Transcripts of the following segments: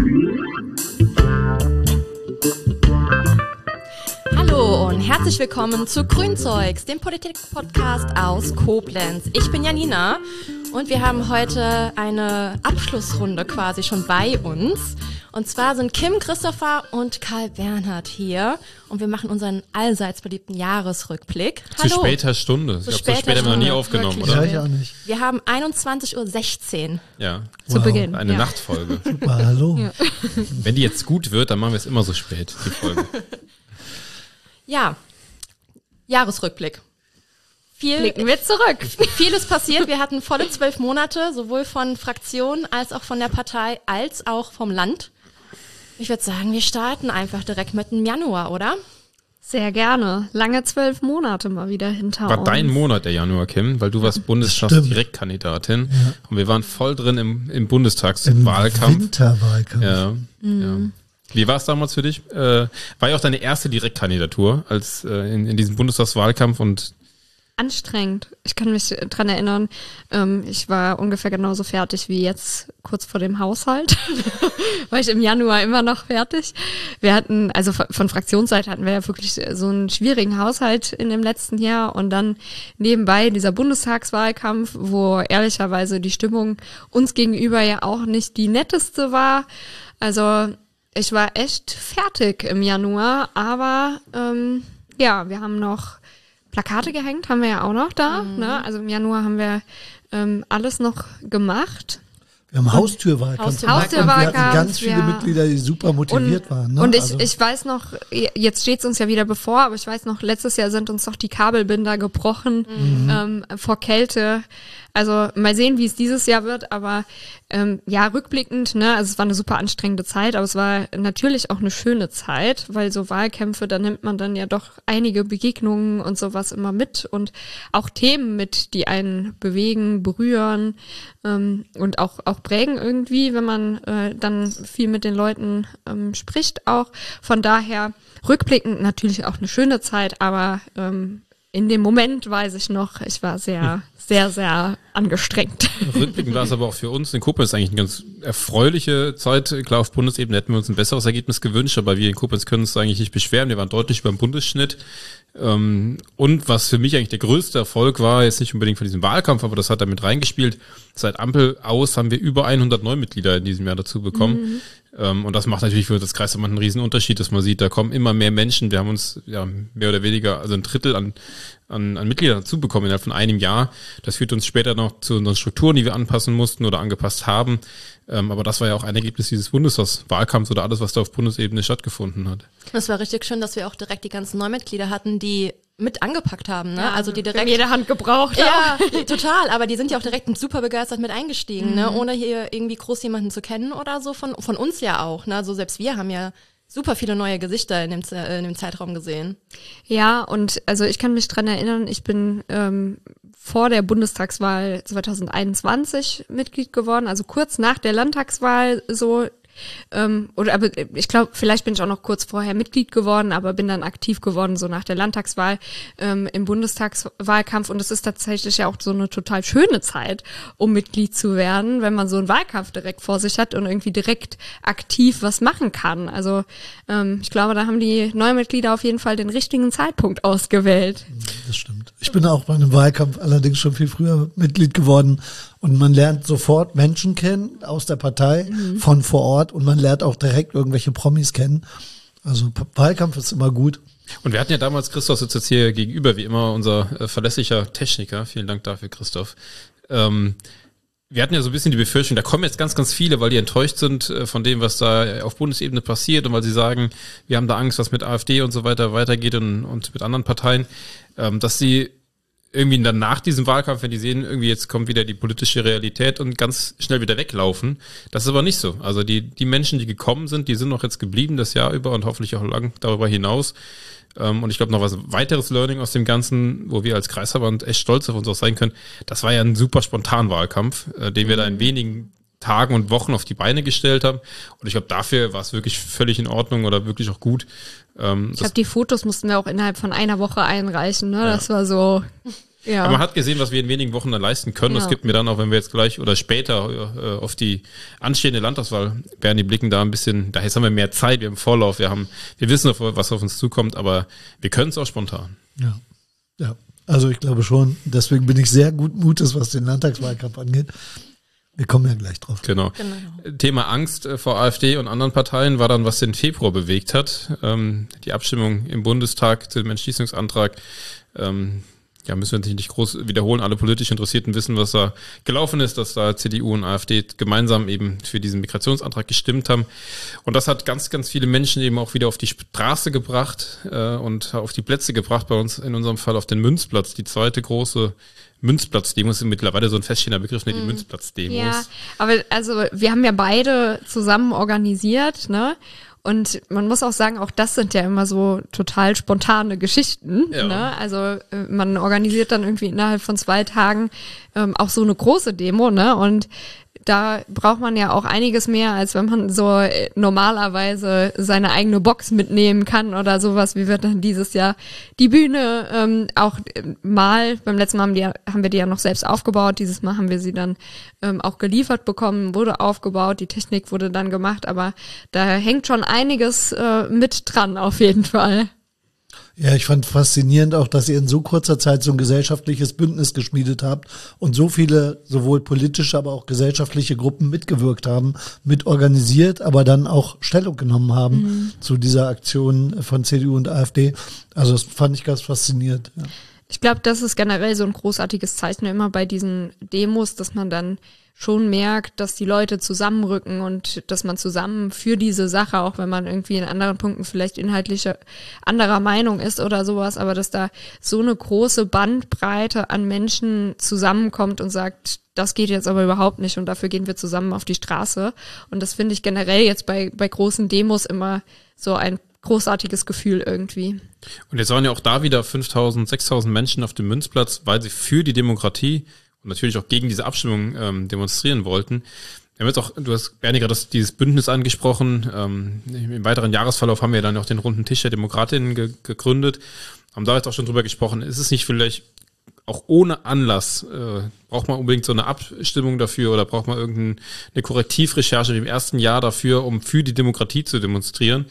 Hallo und herzlich willkommen zu Grünzeugs, dem Politik-Podcast aus Koblenz. Ich bin Janina und wir haben heute eine Abschlussrunde quasi schon bei uns. Und zwar sind Kim, Christopher und Karl Bernhard hier und wir machen unseren allseits beliebten Jahresrückblick. Zu später Stunde. Ich glaube, so spät haben wir noch nie aufgenommen, wirklich, oder? Ja, ich auch nicht. Wir haben 21.16 Uhr Ja. zu Beginn. Eine Nachtfolge. Super, hallo. Ja. Wenn die jetzt gut wird, dann machen wir es immer so spät, die Folge. Ja, Jahresrückblick. Blicken wir zurück. Vieles passiert. Wir hatten volle 12 Monate, sowohl von Fraktionen als auch von der Partei, als auch vom Land. Ich würde sagen, wir starten einfach direkt mit dem Januar, oder? Sehr gerne. Lange 12 Monate mal wieder hinter War uns. dein Monat, der Januar, Kim, weil du warst Bundestagsdirektkandidatin und wir waren voll drin im Bundestagswahlkampf. Winterwahlkampf. Ja. Wie war es damals für dich? War ja auch deine erste Direktkandidatur als in diesem Bundestagswahlkampf und Anstrengend. Ich kann mich dran erinnern, ich war ungefähr genauso fertig wie jetzt kurz vor dem Haushalt. War ich im Januar immer noch fertig. Wir hatten, also von Fraktionsseite hatten wir ja wirklich so einen schwierigen Haushalt in dem letzten Jahr und dann nebenbei dieser Bundestagswahlkampf, wo ehrlicherweise die Stimmung uns gegenüber ja auch nicht die netteste war. Also ich war echt fertig im Januar, aber ja, wir haben noch Plakate gehängt, haben wir ja auch noch da. Ne? Also im Januar haben wir alles noch gemacht. Wir haben Haustürwahlkampf gemacht und wir hatten ganz viele Mitglieder, die super motiviert waren. Ne? Und ich weiß noch, jetzt steht's uns ja wieder bevor, aber ich weiß noch, letztes Jahr sind uns doch die Kabelbinder gebrochen vor Kälte. Also mal sehen, wie es dieses Jahr wird, aber ja, rückblickend, ne, also es war eine super anstrengende Zeit, aber es war natürlich auch eine schöne Zeit, weil so Wahlkämpfe, da nimmt man dann ja doch einige Begegnungen und sowas immer mit und auch Themen mit, die einen bewegen, berühren und auch prägen irgendwie, wenn man dann viel mit den Leuten spricht auch. Von daher rückblickend natürlich auch eine schöne Zeit, aber in dem Moment weiß ich noch, ich war sehr, sehr, sehr angestrengt. Rückblickend war es aber auch für uns in Koblenz eigentlich eine ganz erfreuliche Zeit. Klar, auf Bundesebene hätten wir uns ein besseres Ergebnis gewünscht, aber wir in Koblenz können uns eigentlich nicht beschweren. Wir waren deutlich über dem Bundesschnitt. Und was für mich eigentlich der größte Erfolg war, jetzt nicht unbedingt von diesem Wahlkampf, aber das hat damit reingespielt. Seit Ampel aus haben wir über 100 Neumitglieder in diesem Jahr dazu bekommen. Und das macht natürlich für das Kreisverband einen riesen Unterschied, dass man sieht, da kommen immer mehr Menschen. Wir haben uns ja mehr oder weniger, also ein Drittel an Mitgliedern dazu bekommen innerhalb von einem Jahr. Das führt uns später noch zu unseren Strukturen, die wir anpassen mussten oder angepasst haben. Aber das war ja auch ein Ergebnis dieses Bundestagswahlkampfs oder alles, was da auf Bundesebene stattgefunden hat. Es war richtig schön, dass wir auch direkt die ganzen Neumitglieder hatten, die mit angepackt haben, ne? Ja, also die direkt jede Hand gebraucht. Ja, total. Aber die sind ja auch direkt super begeistert mit eingestiegen, ne? Ohne hier irgendwie groß jemanden zu kennen oder so. Von uns ja auch, ne? Also selbst wir haben ja super viele neue Gesichter in dem Zeitraum gesehen. Ja, und also ich kann mich dran erinnern, ich bin vor der Bundestagswahl 2021 Mitglied geworden, also kurz nach der Landtagswahl so. Aber ich glaube, vielleicht bin ich auch noch kurz vorher Mitglied geworden, aber bin dann aktiv geworden, so nach der Landtagswahl im Bundestagswahlkampf. Und es ist tatsächlich ja auch so eine total schöne Zeit, um Mitglied zu werden, wenn man so einen Wahlkampf direkt vor sich hat und irgendwie direkt aktiv was machen kann. Also ich glaube, da haben die Neumitglieder auf jeden Fall den richtigen Zeitpunkt ausgewählt. Das stimmt. Ich bin auch bei einem Wahlkampf allerdings schon viel früher Mitglied geworden. Und man lernt sofort Menschen kennen aus der Partei, von vor Ort. Und man lernt auch direkt irgendwelche Promis kennen. Also Wahlkampf ist immer gut. Und wir hatten ja damals, Christoph sitzt jetzt hier gegenüber, wie immer, unser verlässlicher Techniker. Vielen Dank dafür, Christoph. Wir hatten ja so ein bisschen die Befürchtung, da kommen jetzt ganz, ganz viele, weil die enttäuscht sind von dem, was da auf Bundesebene passiert und weil sie sagen, wir haben da Angst, was mit AfD und so weiter weitergeht und mit anderen Parteien, dass sie irgendwie dann nach diesem Wahlkampf, wenn die sehen, irgendwie jetzt kommt wieder die politische Realität und ganz schnell wieder weglaufen. Das ist aber nicht so. Also die Menschen, die gekommen sind, die sind noch jetzt geblieben das Jahr über und hoffentlich auch lang darüber hinaus. Und ich glaube noch was weiteres Learning aus dem Ganzen, wo wir als Kreisverband echt stolz auf uns auch sein können. Das war ja ein super spontan Wahlkampf, den wir da in wenigen Tagen und Wochen auf die Beine gestellt haben. Und ich glaube, dafür war es wirklich völlig in Ordnung oder wirklich auch gut. Ich glaube, die Fotos mussten wir auch innerhalb von einer Woche einreichen. Ne? Ja. Das war so Ja. Aber man hat gesehen, was wir in wenigen Wochen dann leisten können. Das gibt mir dann auch, wenn wir jetzt gleich oder später auf die anstehende Landtagswahl werden, die blicken da ein bisschen, da jetzt haben wir mehr Zeit, wir haben Vorlauf, wir wissen, was auf uns zukommt, aber wir können es auch spontan. Ja, also ich glaube schon. Deswegen bin ich sehr gut Mutes, was den Landtagswahlkampf angeht. Wir kommen ja gleich drauf. Genau. Thema Angst vor AfD und anderen Parteien war dann, was den Februar bewegt hat. Die Abstimmung im Bundestag zu dem Entschließungsantrag. Müssen wir natürlich nicht groß wiederholen. Alle politisch Interessierten wissen, was da gelaufen ist, dass da CDU und AfD gemeinsam eben für diesen Migrationsantrag gestimmt haben. Und das hat ganz, ganz viele Menschen eben auch wieder auf die Straße gebracht und auf die Plätze gebracht, bei uns in unserem Fall auf den Münzplatz, die zweite große Münzplatz-Demos sind mittlerweile so ein feststehender Begriff, ne, die Münzplatz-Demos. Ja, aber also wir haben ja beide zusammen organisiert, ne? Und man muss auch sagen, auch das sind ja immer so total spontane Geschichten. Ja. Ne? Also man organisiert dann irgendwie innerhalb von 2 Tagen auch so eine große Demo, ne? Und da braucht man ja auch einiges mehr, als wenn man so normalerweise seine eigene Box mitnehmen kann oder sowas. Wie wird dann dieses Jahr die Bühne auch beim letzten Mal haben wir die ja noch selbst aufgebaut, dieses Mal haben wir sie dann auch geliefert bekommen, wurde aufgebaut, die Technik wurde dann gemacht, aber da hängt schon einiges mit dran auf jeden Fall. Ja, ich fand faszinierend auch, dass ihr in so kurzer Zeit so ein gesellschaftliches Bündnis geschmiedet habt und so viele sowohl politische, aber auch gesellschaftliche Gruppen mitgewirkt haben, mitorganisiert, aber dann auch Stellung genommen haben zu dieser Aktion von CDU und AfD. Also das fand ich ganz faszinierend. Ja. Ich glaube, das ist generell so ein großartiges Zeichen immer bei diesen Demos, dass man dann schon merkt, dass die Leute zusammenrücken und dass man zusammen für diese Sache, auch wenn man irgendwie in anderen Punkten vielleicht inhaltlich anderer Meinung ist oder sowas, aber dass da so eine große Bandbreite an Menschen zusammenkommt und sagt, das geht jetzt aber überhaupt nicht und dafür gehen wir zusammen auf die Straße. Und das finde ich generell jetzt bei großen Demos immer so ein großartiges Gefühl irgendwie. Und jetzt waren ja auch da wieder 5.000, 6.000 Menschen auf dem Münzplatz, weil sie für die Demokratie und natürlich auch gegen diese Abstimmung demonstrieren wollten. Wir haben jetzt auch, du hast, Bernie, gerade dieses Bündnis angesprochen. Im weiteren Jahresverlauf haben wir dann auch den runden Tisch der Demokratinnen gegründet. Haben da jetzt auch schon drüber gesprochen. Ist es nicht vielleicht auch ohne Anlass, braucht man unbedingt so eine Abstimmung dafür oder braucht man irgendeine Korrektivrecherche im ersten Jahr dafür, um für die Demokratie zu demonstrieren?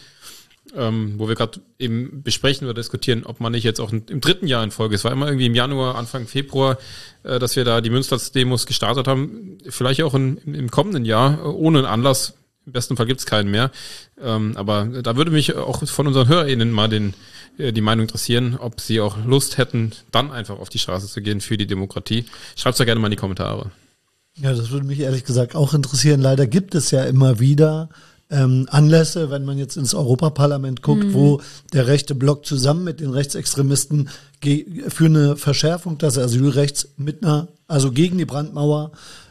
Wo wir gerade eben besprechen oder diskutieren, ob man nicht jetzt auch im 3. Jahr in Folge, es war immer irgendwie im Januar, Anfang Februar, dass wir da die Münzplatz-Demos gestartet haben, vielleicht auch im kommenden Jahr, ohne einen Anlass, im besten Fall gibt's keinen mehr, aber da würde mich auch von unseren HörerInnen mal die Meinung interessieren, ob sie auch Lust hätten, dann einfach auf die Straße zu gehen für die Demokratie. Schreibt's doch gerne mal in die Kommentare. Ja, das würde mich ehrlich gesagt auch interessieren. Leider gibt es ja immer wieder Anlässe, wenn man jetzt ins Europaparlament guckt, wo der rechte Block zusammen mit den Rechtsextremisten für eine Verschärfung des Asylrechts also gegen die Brandmauer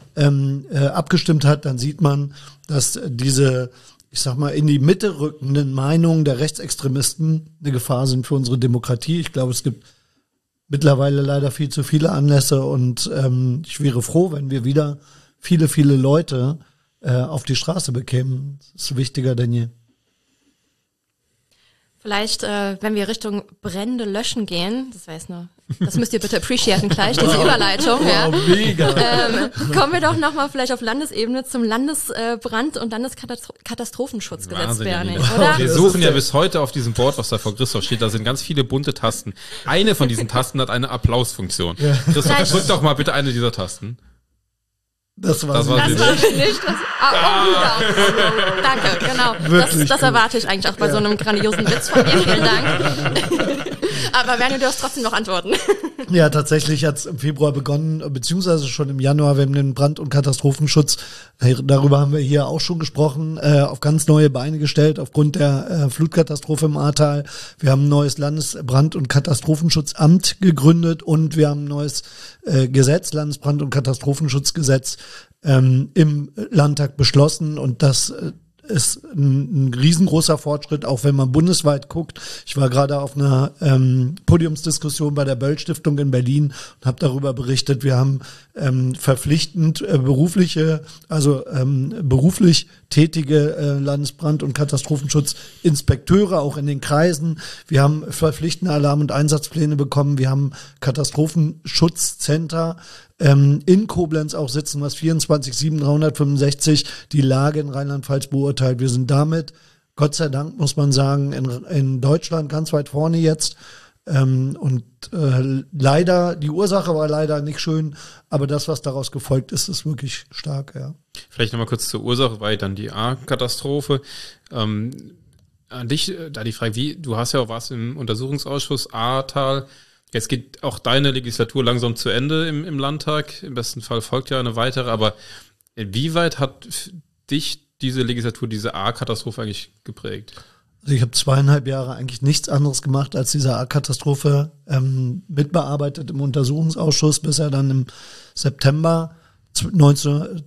abgestimmt hat, dann sieht man, dass diese, ich sag mal, in die Mitte rückenden Meinungen der Rechtsextremisten eine Gefahr sind für unsere Demokratie. Ich glaube, es gibt mittlerweile leider viel zu viele Anlässe und ich wäre froh, wenn wir wieder viele, viele Leute auf die Straße bekämen. Das ist wichtiger denn je. Vielleicht, wenn wir Richtung Brände löschen gehen, das müsst ihr bitte appreciaten gleich, diese Überleitung. Ja. Mega. Kommen wir doch nochmal vielleicht auf Landesebene zum Landesbrand- und Landeskatastrofenschutzgesetz, Bernie, oder? Wir suchen ja bis heute auf diesem Board, was da vor Christoph steht, da sind ganz viele bunte Tasten. Eine von diesen Tasten hat eine Applausfunktion. Ja. Christoph, drück doch mal bitte eine dieser Tasten. Das war nicht. Danke, genau. Das erwarte ich eigentlich auch bei so einem grandiosen Witz von dir. Vielen Dank. Aber Bernie, du hast trotzdem noch Antworten. Ja, tatsächlich hat es im Februar begonnen, beziehungsweise schon im Januar. Wir haben den Brand- und Katastrophenschutz, darüber haben wir hier auch schon gesprochen, auf ganz neue Beine gestellt aufgrund der Flutkatastrophe im Ahrtal. Wir haben ein neues Landesbrand- und Katastrophenschutzamt gegründet und wir haben ein neues Gesetz, Landesbrand- und Katastrophenschutzgesetz, im Landtag beschlossen und das ist ein riesengroßer Fortschritt, auch wenn man bundesweit guckt. Ich war gerade auf einer Podiumsdiskussion bei der Böll-Stiftung in Berlin und habe darüber berichtet, wir haben verpflichtend beruflich tätige Landesbrand- und Katastrophenschutzinspekteure auch in den Kreisen. Wir haben verpflichtende Alarm- und Einsatzpläne bekommen. Wir haben Katastrophenschutzzentren in Koblenz auch sitzen, was 24/7/365 die Lage in Rheinland-Pfalz beurteilt. Wir sind damit, Gott sei Dank, muss man sagen, in Deutschland ganz weit vorne jetzt. Leider, die Ursache war leider nicht schön, aber das, was daraus gefolgt ist, ist wirklich stark, ja. Vielleicht nochmal kurz zur Ursache, war dann die A-Katastrophe. An dich, da die Frage, du warst im Untersuchungsausschuss Ahrtal. Jetzt geht auch deine Legislatur langsam zu Ende im Landtag. Im besten Fall folgt ja eine weitere. Aber inwieweit hat dich diese Legislatur, diese A-Katastrophe eigentlich geprägt? Also ich habe 2,5 Jahre eigentlich nichts anderes gemacht, als diese A-Katastrophe mitbearbeitet im Untersuchungsausschuss, bis er dann im September 1900.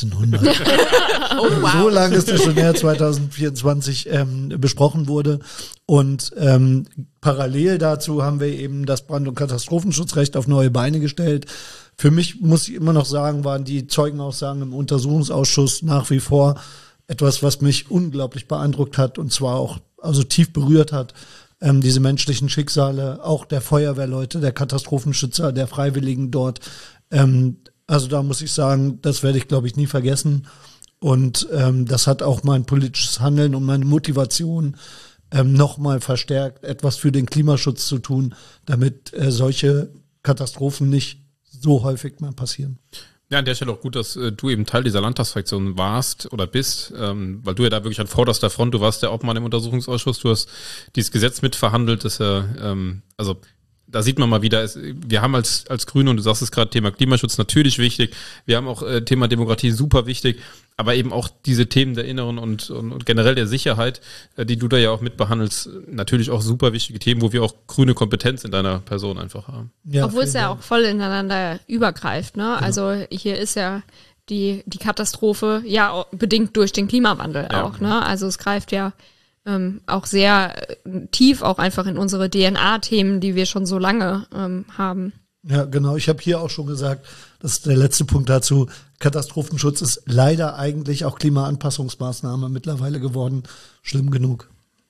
Oh, wow. So lange ist es schon her, 2024 besprochen wurde. Und parallel dazu haben wir eben das Brand- und Katastrophenschutzrecht auf neue Beine gestellt. Für mich, muss ich immer noch sagen, waren die Zeugenaussagen im Untersuchungsausschuss nach wie vor etwas, was mich unglaublich beeindruckt hat und zwar auch tief berührt hat. Diese menschlichen Schicksale, auch der Feuerwehrleute, der Katastrophenschützer, der Freiwilligen dort. Also da muss ich sagen, das werde ich, glaube ich, nie vergessen. Und das hat auch mein politisches Handeln und meine Motivation nochmal verstärkt, etwas für den Klimaschutz zu tun, damit solche Katastrophen nicht so häufig mal passieren. Ja, an der Stelle auch gut, dass du eben Teil dieser Landtagsfraktion warst oder bist, weil du ja da wirklich an vorderster Front, du warst ja auch mal im Untersuchungsausschuss, du hast dieses Gesetz mitverhandelt, das ja, also da sieht man mal wieder, wir haben als Grüne, und du sagst es gerade, Thema Klimaschutz natürlich wichtig, wir haben auch Thema Demokratie super wichtig, aber eben auch diese Themen der inneren und generell der Sicherheit, die du da ja auch mitbehandelst, natürlich auch super wichtige Themen, wo wir auch grüne Kompetenz in deiner Person einfach haben. Ja, obwohl es ja auch voll ineinander übergreift, ne? Ja. Also hier ist ja die Katastrophe ja bedingt durch den Klimawandel auch, ne? Also es greift ja auch sehr tief auch einfach in unsere DNA-Themen, die wir schon so lange haben. Ja, genau. Ich habe hier auch schon gesagt, das ist der letzte Punkt dazu, Katastrophenschutz ist leider eigentlich auch Klimaanpassungsmaßnahme mittlerweile geworden. Schlimm genug.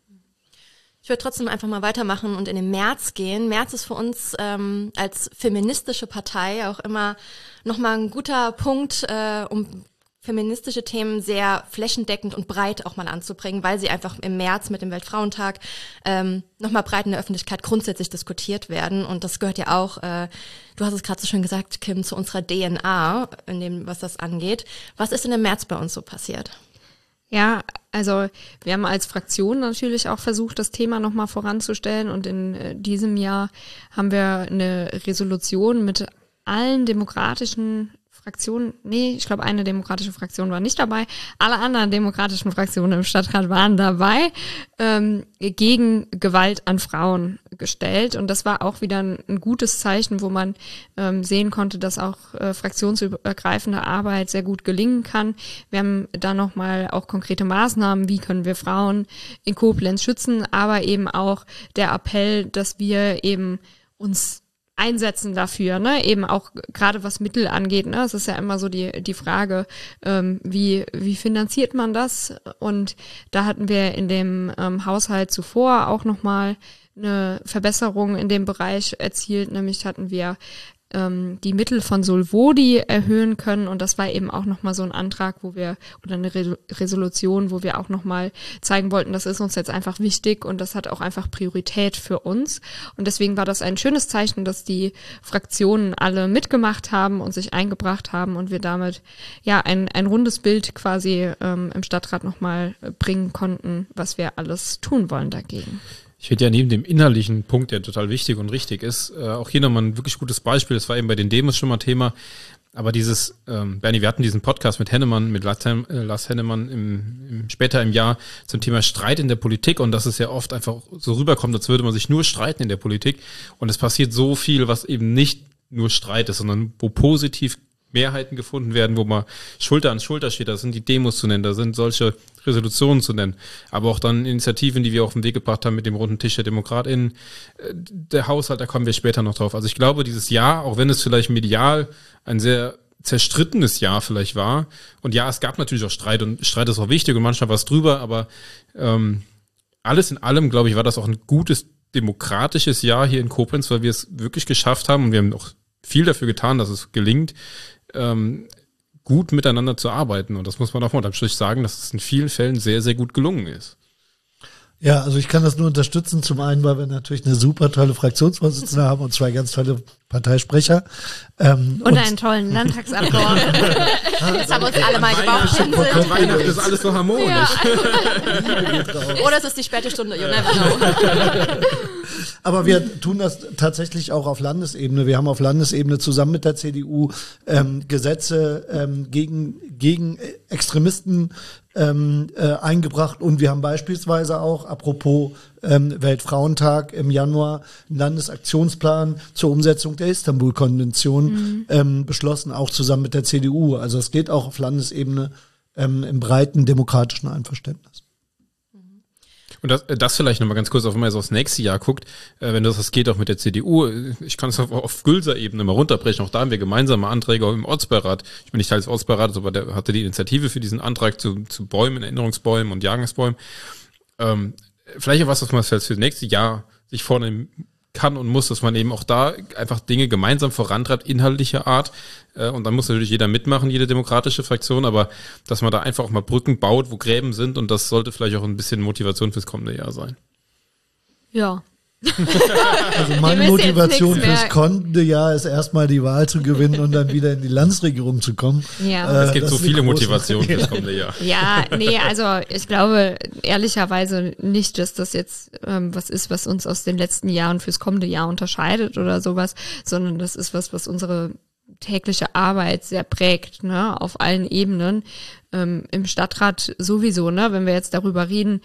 Ich würde trotzdem einfach mal weitermachen und in den März gehen. März ist für uns als feministische Partei auch immer nochmal ein guter Punkt, um feministische Themen sehr flächendeckend und breit auch mal anzubringen, weil sie einfach im März mit dem Weltfrauentag nochmal breit in der Öffentlichkeit grundsätzlich diskutiert werden. Und das gehört ja auch, du hast es gerade so schön gesagt, Kim, zu unserer DNA, in dem, was das angeht. Was ist denn im März bei uns so passiert? Ja, also wir haben als Fraktion natürlich auch versucht, das Thema nochmal voranzustellen. Und in diesem Jahr haben wir eine Resolution mit allen demokratischen Fraktionen, ich glaube, eine demokratische Fraktion war nicht dabei. Alle anderen demokratischen Fraktionen im Stadtrat waren dabei, gegen Gewalt an Frauen gestellt. Und das war auch wieder ein gutes Zeichen, wo man sehen konnte, dass auch fraktionsübergreifende Arbeit sehr gut gelingen kann. Wir haben da nochmal auch konkrete Maßnahmen, wie können wir Frauen in Koblenz schützen, aber eben auch der Appell, dass wir eben uns einsetzen dafür, ne, eben auch gerade was Mittel angeht, ne, es ist ja immer so die Frage, wie finanziert man das? Und da hatten wir in dem Haushalt zuvor auch nochmal eine Verbesserung in dem Bereich erzielt, nämlich hatten wir die Mittel von Solvodi erhöhen können und das war eben auch nochmal so ein Antrag, oder eine Resolution, wo wir auch nochmal zeigen wollten, das ist uns jetzt einfach wichtig und das hat auch einfach Priorität für uns und deswegen war das ein schönes Zeichen, dass die Fraktionen alle mitgemacht haben und sich eingebracht haben und wir damit ja ein rundes Bild quasi im Stadtrat nochmal bringen konnten, was wir alles tun wollen dagegen. Ich finde ja neben dem inhaltlichen Punkt, der total wichtig und richtig ist, auch hier nochmal ein wirklich gutes Beispiel. Das war eben bei den Demos schon mal Thema. Aber dieses, Bernie, wir hatten diesen Podcast mit Hennemann, mit Lars Hennemann später im Jahr zum Thema Streit in der Politik und dass es ja oft einfach so rüberkommt, als würde man sich nur streiten in der Politik. Und es passiert so viel, was eben nicht nur Streit ist, sondern wo positiv Mehrheiten gefunden werden, wo man Schulter an Schulter steht. Da sind die Demos zu nennen, da sind solche Resolutionen zu nennen. Aber auch dann Initiativen, die wir auf den Weg gebracht haben mit dem runden Tisch der DemokratInnen. Der Haushalt, da kommen wir später noch drauf. Also ich glaube, dieses Jahr, auch wenn es vielleicht medial ein sehr zerstrittenes Jahr vielleicht war, und ja, es gab natürlich auch Streit, und Streit ist auch wichtig und manchmal was drüber, aber alles in allem, glaube ich, war das auch ein gutes demokratisches Jahr hier in Koblenz, weil wir es wirklich geschafft haben, und wir haben auch viel dafür getan, dass es gelingt, gut miteinander zu arbeiten. Und das muss man auch mal unterm Strich sagen, dass es in vielen Fällen sehr, sehr gut gelungen ist. Ja, also ich kann das nur unterstützen. Zum einen, weil wir natürlich eine super tolle Fraktionsvorsitzende haben und 2 ganz tolle Parteisprecher. Und einen tollen Landtagsabgeordneten. Jetzt haben wir uns alle mal gebauchpinselt. Weihnachten ist alles so harmonisch. Ja. Oder es ist die späte Stunde, you never know. Aber wir tun das tatsächlich auch auf Landesebene. Wir haben auf Landesebene zusammen mit der CDU Gesetze gegen Extremisten eingebracht, und wir haben beispielsweise auch, apropos Weltfrauentag im Januar, einen Landesaktionsplan zur Umsetzung der Istanbul-Konvention beschlossen, auch zusammen mit der CDU. Also es geht auch auf Landesebene im breiten demokratischen Einverständnis. Und das vielleicht nochmal ganz kurz, auch wenn man jetzt aufs nächste Jahr guckt, wenn das geht auch mit der CDU, ich kann es auf Gülser-Ebene mal runterbrechen, auch da haben wir gemeinsame Anträge im Ortsbeirat. Ich bin nicht Teil des Ortsbeirats, aber der hatte die Initiative für diesen Antrag zu Bäumen, Erinnerungsbäumen und Jahrgangsbäumen. Vielleicht auch was man für das nächste Jahr sich vornehmen kann und muss, dass man eben auch da einfach Dinge gemeinsam vorantreibt, inhaltlicher Art. Und dann muss natürlich jeder mitmachen, jede demokratische Fraktion, aber dass man da einfach auch mal Brücken baut, wo Gräben sind, und das sollte vielleicht auch ein bisschen Motivation fürs kommende Jahr sein. Ja. Also meine Motivation fürs kommende Jahr ist erstmal die Wahl zu gewinnen und dann wieder in die Landesregierung zu kommen. Ja. Es gibt so viele Motivationen fürs kommende Jahr. Ja, nee, also ich glaube ehrlicherweise nicht, dass das jetzt was ist, was uns aus den letzten Jahren fürs kommende Jahr unterscheidet oder sowas, sondern das ist was unsere tägliche Arbeit sehr prägt, ne, auf allen Ebenen. Im Stadtrat sowieso, ne, wenn wir jetzt darüber reden,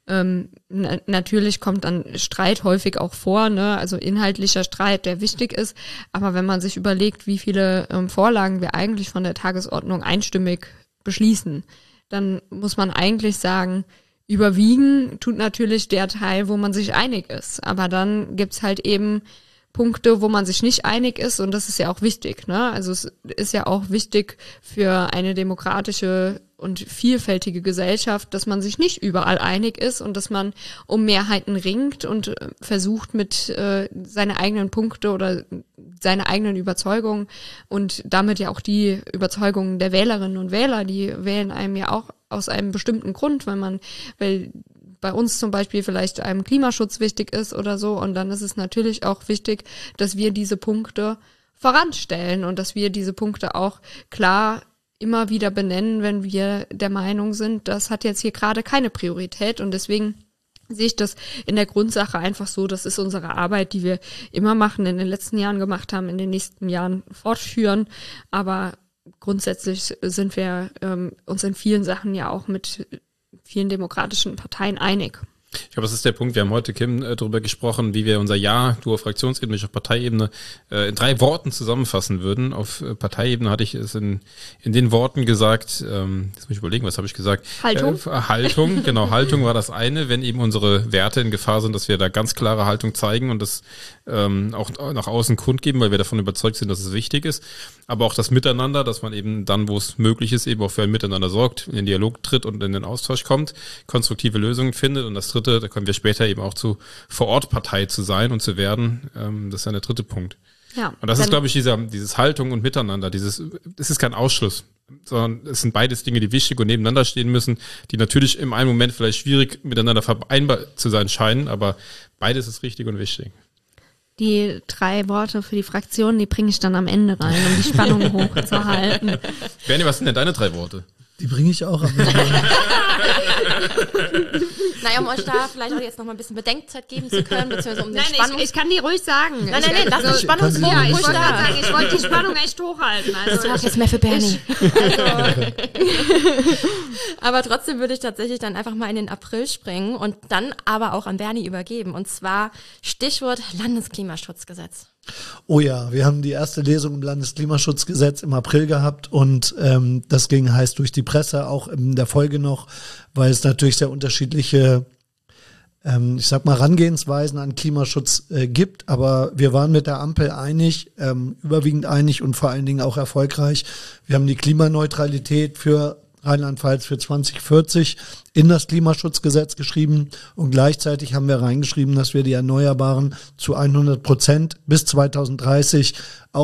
natürlich kommt dann Streit häufig auch vor, ne? Also inhaltlicher Streit, der wichtig ist. Aber wenn man sich überlegt, wie viele Vorlagen wir eigentlich von der Tagesordnung einstimmig beschließen, dann muss man eigentlich sagen, überwiegen tut natürlich der Teil, wo man sich einig ist. Aber dann gibt's halt eben Punkte, wo man sich nicht einig ist, und das ist ja auch wichtig, ne? Also es ist ja auch wichtig für eine demokratische und vielfältige Gesellschaft, dass man sich nicht überall einig ist und dass man um Mehrheiten ringt und versucht, mit seine eigenen Punkte oder seine eigenen Überzeugungen und damit ja auch die Überzeugungen der Wählerinnen und Wähler, die wählen einem ja auch aus einem bestimmten Grund, weil bei uns zum Beispiel vielleicht einem Klimaschutz wichtig ist oder so. Und dann ist es natürlich auch wichtig, dass wir diese Punkte voranstellen und dass wir diese Punkte auch klar immer wieder benennen, wenn wir der Meinung sind, das hat jetzt hier gerade keine Priorität. Und deswegen sehe ich das in der Grundsache einfach so, das ist unsere Arbeit, die wir immer machen, in den letzten Jahren gemacht haben, in den nächsten Jahren fortführen. Aber grundsätzlich sind wir uns in vielen Sachen ja auch mit vielen demokratischen Parteien einig. Ich glaube, das ist der Punkt. Wir haben heute, Kim, darüber gesprochen, wie wir unser Jahr, du auf Fraktionsebene, ich auf Parteiebene, in 3 Worten zusammenfassen würden. Auf Parteiebene hatte ich es in den Worten gesagt, jetzt muss ich überlegen, was habe ich gesagt? Haltung. Haltung, genau, Haltung war das eine, wenn eben unsere Werte in Gefahr sind, dass wir da ganz klare Haltung zeigen und das auch nach außen kundgeben, weil wir davon überzeugt sind, dass es wichtig ist. Aber auch das Miteinander, dass man eben dann, wo es möglich ist, eben auch für ein Miteinander sorgt, in den Dialog tritt und in den Austausch kommt, konstruktive Lösungen findet. Und das Dritte, da kommen wir später eben auch zu Vor-Ort-Partei zu sein und zu werden. Das ist ja der dritte Punkt. Ja, und das ist, glaube ich, dieses Haltung und Miteinander, es ist kein Ausschluss, sondern es sind beides Dinge, die wichtig und nebeneinander stehen müssen, die natürlich im einen Moment vielleicht schwierig miteinander vereinbar zu sein scheinen, aber beides ist richtig und wichtig. Die 3 Worte für die Fraktion, die bringe ich dann am Ende rein, um die Spannung hochzuhalten. Bernie, was sind denn deine 3 Worte? Die bringe ich auch am Ende. Naja, um euch da vielleicht auch jetzt noch mal ein bisschen Bedenkzeit geben zu können, beziehungsweise um den Nein, ich kann die ruhig sagen. Nein, lass den Spannungsbogen Ja, ich ruhig wollte gerade da. sagen, ich wollte die Spannung echt hochhalten. Also Das war jetzt mehr für Bernie. Aber trotzdem würde ich tatsächlich dann einfach mal in den April springen und dann aber auch an Bernie übergeben. Und zwar Stichwort Landesklimaschutzgesetz. Oh ja, wir haben die erste Lesung im Landesklimaschutzgesetz im April gehabt und das ging heiß durch die Presse, auch in der Folge noch, weil es natürlich sehr unterschiedliche Herangehensweisen an Klimaschutz gibt, aber wir waren mit der Ampel einig, überwiegend einig und vor allen Dingen auch erfolgreich. Wir haben die Klimaneutralität für Rheinland-Pfalz für 2040 in das Klimaschutzgesetz geschrieben und gleichzeitig haben wir reingeschrieben, dass wir die Erneuerbaren zu 100% bis 2030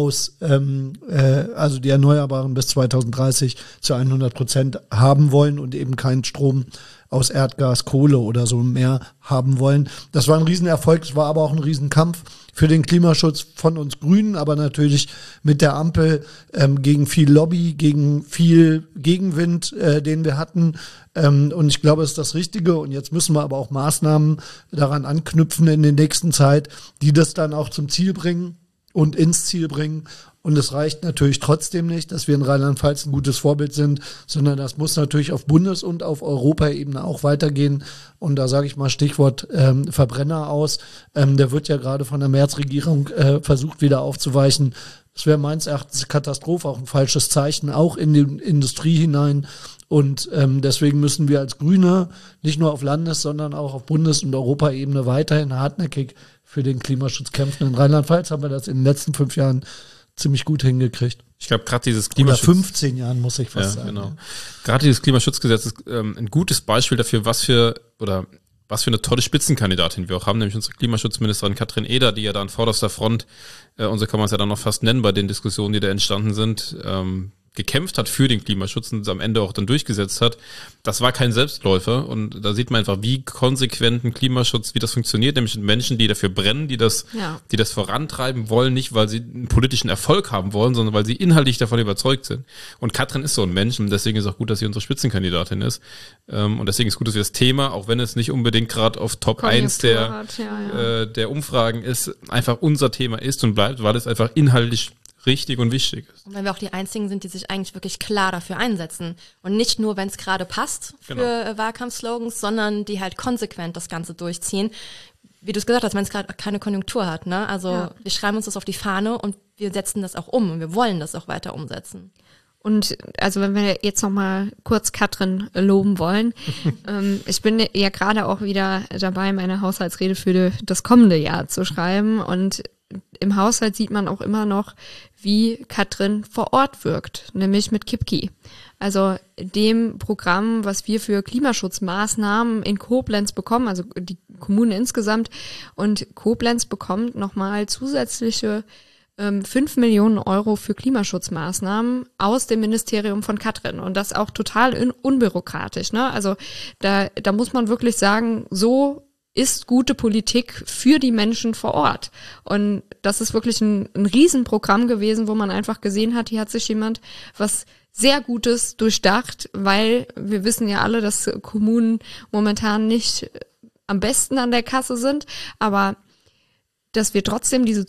also die Erneuerbaren bis 2030 zu 100% haben wollen und eben keinen Strom aus Erdgas, Kohle oder so mehr haben wollen. Das war ein Riesenerfolg, es war aber auch ein Riesenkampf für den Klimaschutz von uns Grünen, aber natürlich mit der Ampel gegen viel Lobby, gegen viel Gegenwind, den wir hatten. Und ich glaube, es ist das Richtige. Und jetzt müssen wir aber auch Maßnahmen daran anknüpfen in der nächsten Zeit, die das dann auch zum Ziel bringen und ins Ziel bringen. Und es reicht natürlich trotzdem nicht, dass wir in Rheinland-Pfalz ein gutes Vorbild sind, sondern das muss natürlich auf Bundes- und auf Europaebene auch weitergehen. Und da sage ich mal Stichwort Verbrenner aus. Der wird ja gerade von der Merz-Regierung versucht wieder aufzuweichen. Das wäre meines Erachtens Katastrophe, auch ein falsches Zeichen, auch in die Industrie hinein. Und deswegen müssen wir als Grüne nicht nur auf Landes-, sondern auch auf Bundes- und Europaebene weiterhin hartnäckig für den Klimaschutz kämpfen. In Rheinland-Pfalz haben wir das in den letzten 5 Jahren ziemlich gut hingekriegt. Ich glaube, gerade dieses Klimaschutz... Oder 15 Jahren, muss ich fast sagen. Genau. Gerade dieses Klimaschutzgesetz ist ein gutes Beispiel dafür, was für eine tolle Spitzenkandidatin wir auch haben, nämlich unsere Klimaschutzministerin Katrin Eder, die ja da an vorderster Front, und so kann man es ja dann noch fast nennen, bei den Diskussionen, die da entstanden sind, gekämpft hat für den Klimaschutz und es am Ende auch dann durchgesetzt hat. Das war kein Selbstläufer und da sieht man einfach, wie konsequent ein Klimaschutz, wie das funktioniert, nämlich mit Menschen, die dafür brennen, die das vorantreiben wollen, nicht weil sie einen politischen Erfolg haben wollen, sondern weil sie inhaltlich davon überzeugt sind. Und Katrin ist so ein Mensch und deswegen ist auch gut, dass sie unsere Spitzenkandidatin ist. Und deswegen ist gut, dass wir das Thema, auch wenn es nicht unbedingt gerade auf Top 1 der Umfragen ist, einfach unser Thema ist und bleibt, weil es einfach inhaltlich richtig und wichtig ist. Und wenn wir auch die Einzigen sind, die sich eigentlich wirklich klar dafür einsetzen und nicht nur, wenn es gerade passt für Wahlkampfslogans, und die halt konsequent das Ganze durchziehen. Wie du es gesagt hast, wenn es gerade keine Konjunktur hat, ne? Also wir schreiben uns das auf die Fahne und wir setzen das auch um und wir wollen das auch weiter umsetzen. Und also wenn wir jetzt noch mal kurz Katrin loben wollen, ich bin ja gerade auch wieder dabei, meine Haushaltsrede für das kommende Jahr zu schreiben und im Haushalt sieht man auch immer noch, wie Katrin vor Ort wirkt, nämlich mit KIPKI. Also dem Programm, was wir für Klimaschutzmaßnahmen in Koblenz bekommen, also die Kommunen insgesamt. Und Koblenz bekommt nochmal zusätzliche 5 Millionen Euro für Klimaschutzmaßnahmen aus dem Ministerium von Katrin. Und das auch total unbürokratisch, ne? Also da muss man wirklich sagen, so ist gute Politik für die Menschen vor Ort. Und das ist wirklich ein Riesenprogramm gewesen, wo man einfach gesehen hat, hier hat sich jemand was sehr Gutes durchdacht, weil wir wissen ja alle, dass Kommunen momentan nicht am besten an der Kasse sind, aber dass wir trotzdem diese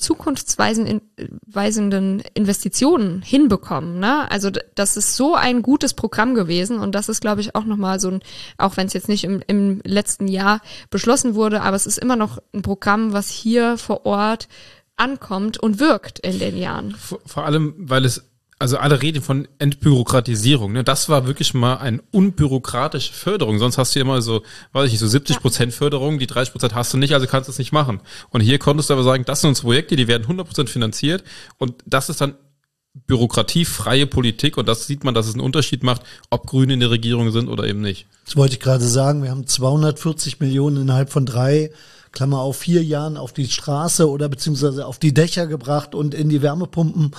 zukunftsweisenden Investitionen hinbekommen, ne? Also das ist so ein gutes Programm gewesen und das ist, glaube ich, auch nochmal so ein, auch wenn es jetzt nicht im letzten Jahr beschlossen wurde, aber es ist immer noch ein Programm, was hier vor Ort ankommt und wirkt in den Jahren. Vor allem, weil es, also alle reden von Entbürokratisierung, ne? Das war wirklich mal eine unbürokratische Förderung. Sonst hast du ja immer so, weiß ich nicht, so 70% Förderung, die 30% hast du nicht, also kannst du es nicht machen. Und hier konntest du aber sagen, das sind unsere Projekte, die werden 100% finanziert und das ist dann bürokratiefreie Politik und das sieht man, dass es einen Unterschied macht, ob Grüne in der Regierung sind oder eben nicht. Das wollte ich gerade sagen, wir haben 240 Millionen innerhalb von 4 Jahren auf die Straße oder beziehungsweise auf die Dächer gebracht und in die Wärmepumpen.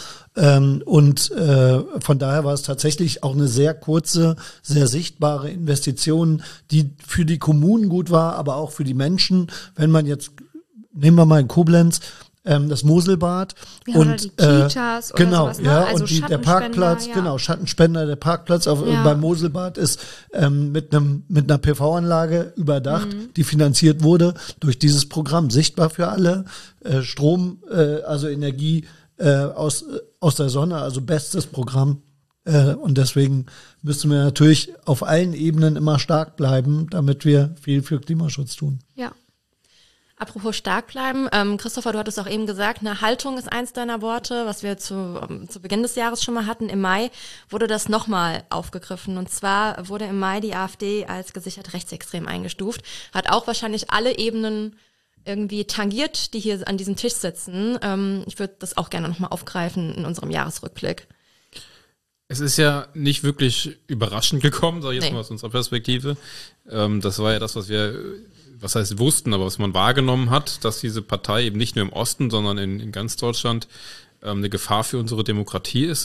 Von daher war es tatsächlich auch eine sehr kurze, sehr sichtbare Investition, die für die Kommunen gut war, aber auch für die Menschen. Wenn man jetzt, nehmen wir mal in Koblenz, das Moselbad und die Kitas oder genau, sowas, ne? ja, also und der Parkplatz, genau, Schattenspender, der Parkplatz beim Moselbad ist mit einer PV-Anlage überdacht, die finanziert wurde durch dieses Programm, sichtbar für alle, Strom, also Energie aus der Sonne, also bestes Programm. Und deswegen müssen wir natürlich auf allen Ebenen immer stark bleiben, damit wir viel für Klimaschutz tun. Ja. Apropos stark bleiben, Christopher, du hattest auch eben gesagt, eine Haltung ist eins deiner Worte, was wir zu Beginn des Jahres schon mal hatten. Im Mai wurde das nochmal aufgegriffen. Und zwar wurde im Mai die AfD als gesichert rechtsextrem eingestuft. Hat auch wahrscheinlich alle Ebenen irgendwie tangiert, die hier an diesem Tisch sitzen. Ich würde das auch gerne nochmal aufgreifen in unserem Jahresrückblick. Es ist ja nicht wirklich überraschend gekommen, sage ich jetzt mal aus unserer Perspektive. Das war ja das, was heißt wussten, aber was man wahrgenommen hat, dass diese Partei eben nicht nur im Osten, sondern in ganz Deutschland eine Gefahr für unsere Demokratie ist.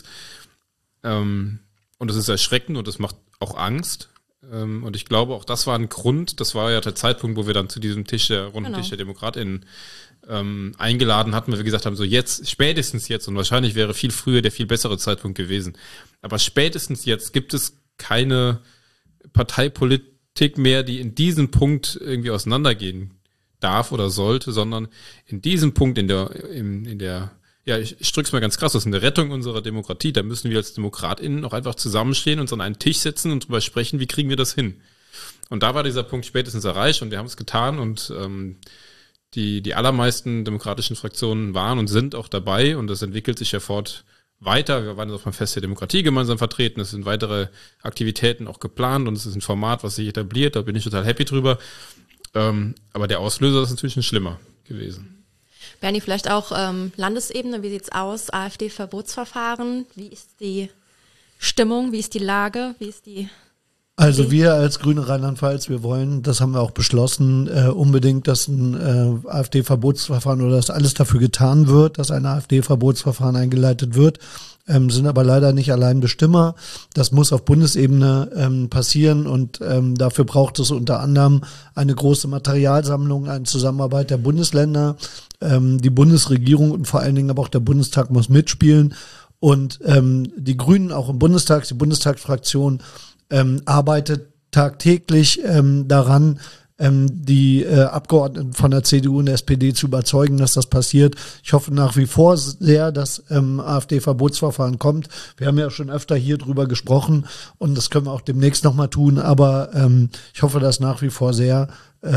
Und das ist erschreckend und das macht auch Angst. Und ich glaube, auch das war ein Grund, das war ja der Zeitpunkt, wo wir dann zu diesem Tisch, der runden Tisch der DemokratInnen eingeladen hatten, weil wir gesagt haben, so jetzt, spätestens jetzt, und wahrscheinlich wäre viel früher der viel bessere Zeitpunkt gewesen, aber spätestens jetzt gibt es keine Parteipolitik mehr, die in diesem Punkt irgendwie auseinandergehen darf oder sollte, sondern in diesem Punkt in der ich drück's mal ganz krass aus, in der Rettung unserer Demokratie, da müssen wir als DemokratInnen auch einfach zusammenstehen, uns an einen Tisch setzen und drüber sprechen, wie kriegen wir das hin? Und da war dieser Punkt spätestens erreicht und wir haben es getan und die allermeisten demokratischen Fraktionen waren und sind auch dabei und das entwickelt sich ja weiter. Wir waren auf dem Fest der Demokratie gemeinsam vertreten. Es sind weitere Aktivitäten auch geplant und es ist ein Format, was sich etabliert. Da bin ich total happy drüber. Aber der Auslöser ist natürlich ein schlimmer gewesen. Bernie, vielleicht auch Landesebene, wie sieht's aus? AfD-Verbotsverfahren, wie ist die Stimmung, wie ist die Lage, wie ist die... Also wir als Grüne Rheinland-Pfalz, wir wollen, das haben wir auch beschlossen, unbedingt, dass ein AfD-Verbotsverfahren oder dass alles dafür getan wird, dass ein AfD-Verbotsverfahren eingeleitet wird, sind aber leider nicht allein Bestimmer. Das muss auf Bundesebene passieren und dafür braucht es unter anderem eine große Materialsammlung, eine Zusammenarbeit der Bundesländer, die Bundesregierung und vor allen Dingen aber auch der Bundestag muss mitspielen und die Grünen auch im Bundestag, die Bundestagsfraktion arbeitet tagtäglich daran, die Abgeordneten von der CDU und der SPD zu überzeugen, dass das passiert. Ich hoffe nach wie vor sehr, dass AfD-Verbotsverfahren kommt. Wir haben ja schon öfter hier drüber gesprochen und das können wir auch demnächst nochmal tun, aber ich hoffe das nach wie vor sehr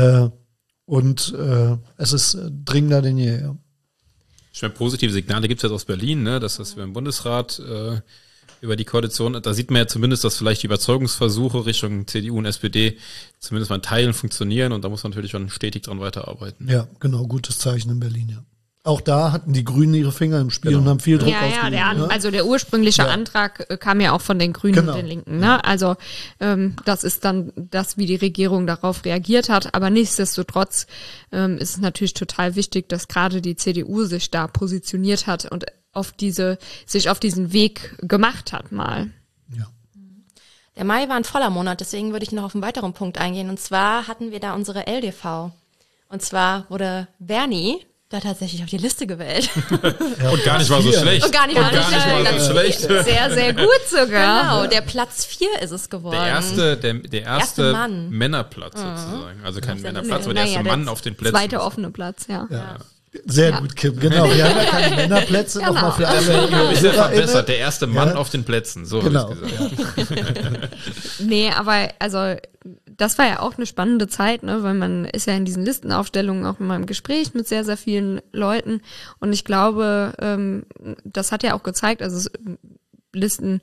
und es ist dringender denn je. Ja. Ich meine, positive Signale gibt es jetzt aus Berlin, ne? Dass wir im Bundesrat über die Koalition, da sieht man ja zumindest, dass vielleicht die Überzeugungsversuche Richtung CDU und SPD zumindest mal in Teilen funktionieren und da muss man natürlich schon stetig dran weiterarbeiten. Ja, genau, gutes Zeichen in Berlin, ja. Auch da hatten die Grünen ihre Finger im Spiel und haben viel Druck ausgeübt. Also der ursprüngliche Antrag kam ja auch von den Grünen und den Linken. Ne? Also das ist dann das, wie die Regierung darauf reagiert hat. Aber nichtsdestotrotz ist es natürlich total wichtig, dass gerade die CDU sich da positioniert hat und sich auf diesen Weg gemacht hat mal. Ja. Der Mai war ein voller Monat, deswegen würde ich noch auf einen weiteren Punkt eingehen. Und zwar hatten wir da unsere LDV. Und zwar wurde Bernie da tatsächlich auf die Liste gewählt. Und gar nicht mal so schlecht. Und gar nicht mal so schlecht. Sehr, sehr gut sogar. Genau, der Platz 4 ist es geworden. Der erste Männerplatz sozusagen. Also kein Männerplatz, aber der erste Mann auf den Plätzen. Zweite offene Platz, ja. Sehr gut, Kim, genau. Wir haben ja keine Männerplätze, nochmal für alle. Ich habe verbessert, der erste Mann auf den Plätzen, so habe ich gesagt. Nee, aber also das war ja auch eine spannende Zeit, ne, weil man ist ja in diesen Listenaufstellungen auch immer im Gespräch mit sehr, sehr vielen Leuten und ich glaube, das hat ja auch gezeigt, also Listen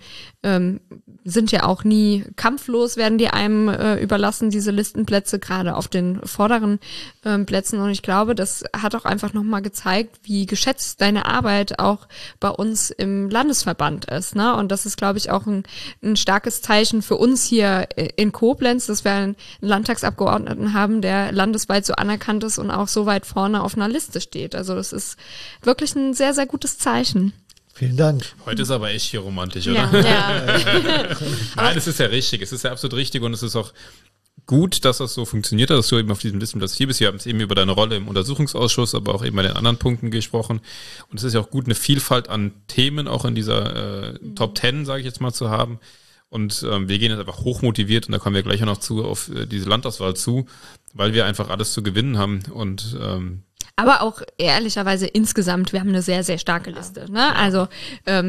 sind ja auch nie kampflos, werden die einem überlassen, diese Listenplätze, gerade auf den vorderen Plätzen. Und ich glaube, das hat auch einfach nochmal gezeigt, wie geschätzt deine Arbeit auch bei uns im Landesverband ist. Ne? Und das ist, glaube ich, auch ein starkes Zeichen für uns hier in Koblenz, dass wir einen Landtagsabgeordneten haben, der landesweit so anerkannt ist und auch so weit vorne auf einer Liste steht. Also das ist wirklich ein sehr, sehr gutes Zeichen. Vielen Dank. Heute ist aber echt hier romantisch, oder? Ja. Nein, es ist ja richtig. Es ist ja absolut richtig und es ist auch gut, dass das so funktioniert hat, dass du eben auf diesem Listenplatz hier bist. Wir haben es eben über deine Rolle im Untersuchungsausschuss, aber auch eben bei den anderen Punkten gesprochen. Und es ist ja auch gut, eine Vielfalt an Themen auch in dieser Top 10, sage ich jetzt mal, zu haben. Und wir gehen jetzt einfach hochmotiviert, und da kommen wir gleich auch noch auf diese Landauswahl zu, weil wir einfach alles zu gewinnen haben und aber auch ehrlicherweise insgesamt, wir haben eine sehr, sehr starke Liste. Ne? Also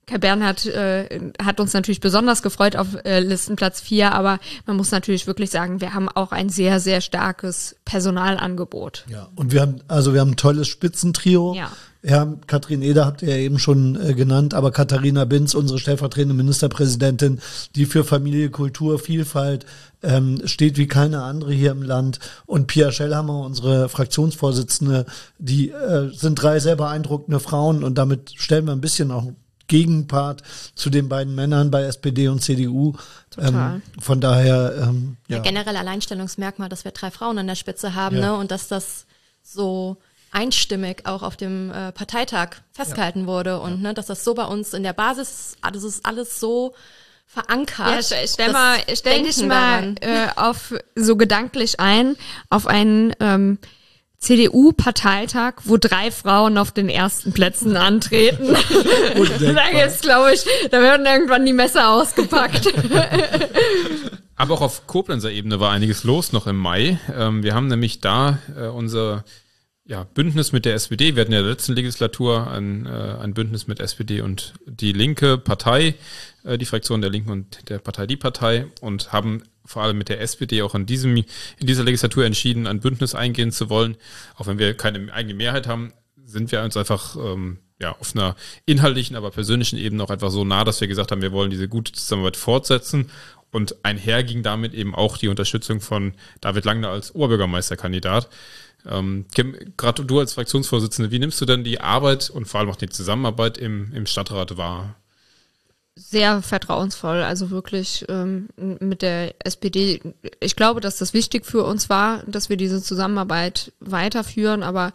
Kai Bernhard hat uns natürlich besonders gefreut auf Listenplatz 4, aber man muss natürlich wirklich sagen, wir haben auch ein sehr, sehr starkes Personalangebot. Ja, und wir haben ein tolles Spitzentrio. Ja. Ja, Katrin Eder habt ihr ja eben schon genannt, aber Katharina Binz, unsere stellvertretende Ministerpräsidentin, die für Familie, Kultur, Vielfalt steht wie keine andere hier im Land. Und Pia Schellhammer, unsere Fraktionsvorsitzende, die sind 3 sehr beeindruckende Frauen und damit stellen wir ein bisschen auch Gegenpart zu den beiden Männern bei SPD und CDU. Von daher, ja. Generell Alleinstellungsmerkmal, dass wir 3 Frauen an der Spitze haben, ne? Und dass das so einstimmig auch auf dem Parteitag festgehalten wurde und ne, dass das so bei uns in der Basis, das ist alles so verankert. Ja, stell dich mal auf so gedanklich ein, auf einen CDU-Parteitag, wo 3 Frauen auf den ersten Plätzen antreten. Da gibt's, glaube ich, da werden irgendwann die Messer ausgepackt. Aber auch auf Koblenzer Ebene war einiges los noch im Mai. Wir haben nämlich da unser Bündnis mit der SPD. Wir hatten ja in der letzten Legislatur ein Bündnis mit SPD und die linke Partei, die Fraktion der Linken und der Partei Die Partei, und haben vor allem mit der SPD auch in dieser Legislatur entschieden, ein Bündnis eingehen zu wollen. Auch wenn wir keine eigene Mehrheit haben, sind wir uns einfach auf einer inhaltlichen, aber persönlichen Ebene auch einfach so nah, dass wir gesagt haben, wir wollen diese gute Zusammenarbeit fortsetzen. Und einher ging damit eben auch die Unterstützung von David Langner als Oberbürgermeisterkandidat. Kim, gerade du als Fraktionsvorsitzende, wie nimmst du denn die Arbeit und vor allem auch die Zusammenarbeit im Stadtrat wahr? Sehr vertrauensvoll, also wirklich mit der SPD. Ich glaube, dass das wichtig für uns war, dass wir diese Zusammenarbeit weiterführen, aber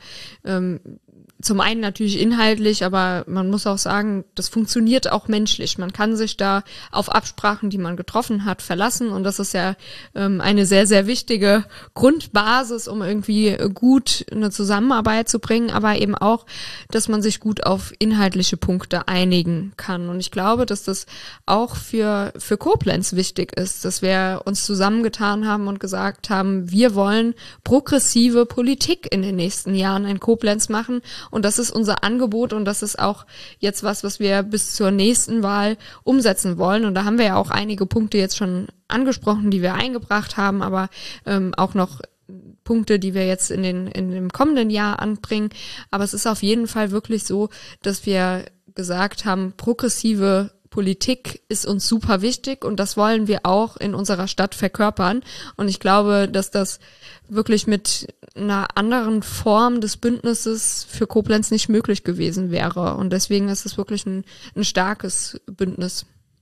zum einen natürlich inhaltlich, aber man muss auch sagen, das funktioniert auch menschlich. Man kann sich da auf Absprachen, die man getroffen hat, verlassen, und das ist ja eine sehr, sehr wichtige Grundbasis, um irgendwie gut eine Zusammenarbeit zu bringen, aber eben auch, dass man sich gut auf inhaltliche Punkte einigen kann. Und ich glaube, dass das auch für Koblenz wichtig ist, dass wir uns zusammengetan haben und gesagt haben, wir wollen progressive Politik in den nächsten Jahren in Koblenz machen. Und das ist unser Angebot, und das ist auch jetzt was wir bis zur nächsten Wahl umsetzen wollen. Und da haben wir ja auch einige Punkte jetzt schon angesprochen, die wir eingebracht haben, aber auch noch Punkte, die wir jetzt in dem kommenden Jahr anbringen. Aber es ist auf jeden Fall wirklich so, dass wir gesagt haben, progressive Politik ist uns super wichtig, und das wollen wir auch in unserer Stadt verkörpern. Und ich glaube, dass das wirklich mit einer anderen Form des Bündnisses für Koblenz nicht möglich gewesen wäre. Und deswegen ist es wirklich ein starkes Bündnis.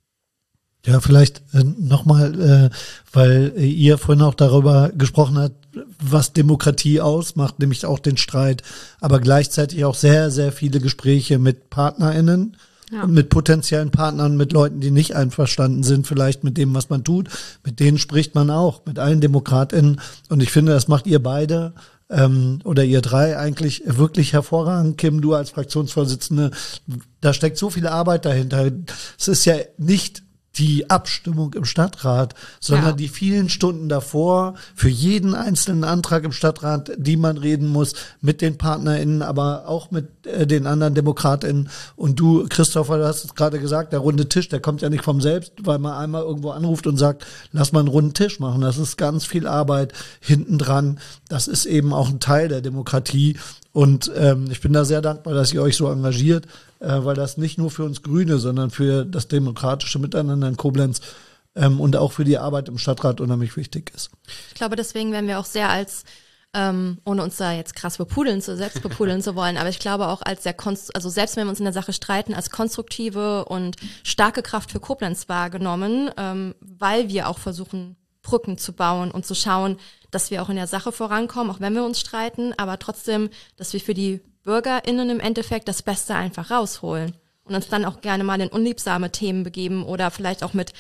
Ja, vielleicht nochmal, weil ihr vorhin auch darüber gesprochen habt, was Demokratie ausmacht, nämlich auch den Streit, aber gleichzeitig auch sehr, sehr viele Gespräche mit PartnerInnen. Ja. Und mit potenziellen Partnern, mit Leuten, die nicht einverstanden sind, vielleicht mit dem, was man tut. Mit denen spricht man auch, mit allen DemokratInnen. Und ich finde, das macht ihr beide oder ihr 3 eigentlich wirklich hervorragend. Kim, du als Fraktionsvorsitzende, da steckt so viel Arbeit dahinter. Es ist ja nicht die Abstimmung im Stadtrat, sondern die vielen Stunden davor für jeden einzelnen Antrag im Stadtrat, die man reden muss, mit den PartnerInnen, aber auch mit den anderen DemokratInnen. Und du, Christopher, du hast es gerade gesagt, der runde Tisch, der kommt ja nicht vom selbst, weil man einmal irgendwo anruft und sagt, lass mal einen runden Tisch machen. Das ist ganz viel Arbeit hinten dran. Das ist eben auch ein Teil der Demokratie. Und ich bin da sehr dankbar, dass ihr euch so engagiert, weil das nicht nur für uns Grüne, sondern für das demokratische Miteinander in Koblenz und auch für die Arbeit im Stadtrat unheimlich wichtig ist. Ich glaube, deswegen werden wir auch sehr als, ohne uns da jetzt krass selbst bepudeln zu wollen, aber ich glaube auch als also selbst wenn wir uns in der Sache streiten, als konstruktive und starke Kraft für Koblenz wahrgenommen, weil wir auch versuchen, Brücken zu bauen und zu schauen, dass wir auch in der Sache vorankommen, auch wenn wir uns streiten, aber trotzdem, dass wir für die BürgerInnen im Endeffekt das Beste einfach rausholen und uns dann auch gerne mal in unliebsame Themen begeben oder vielleicht auch mit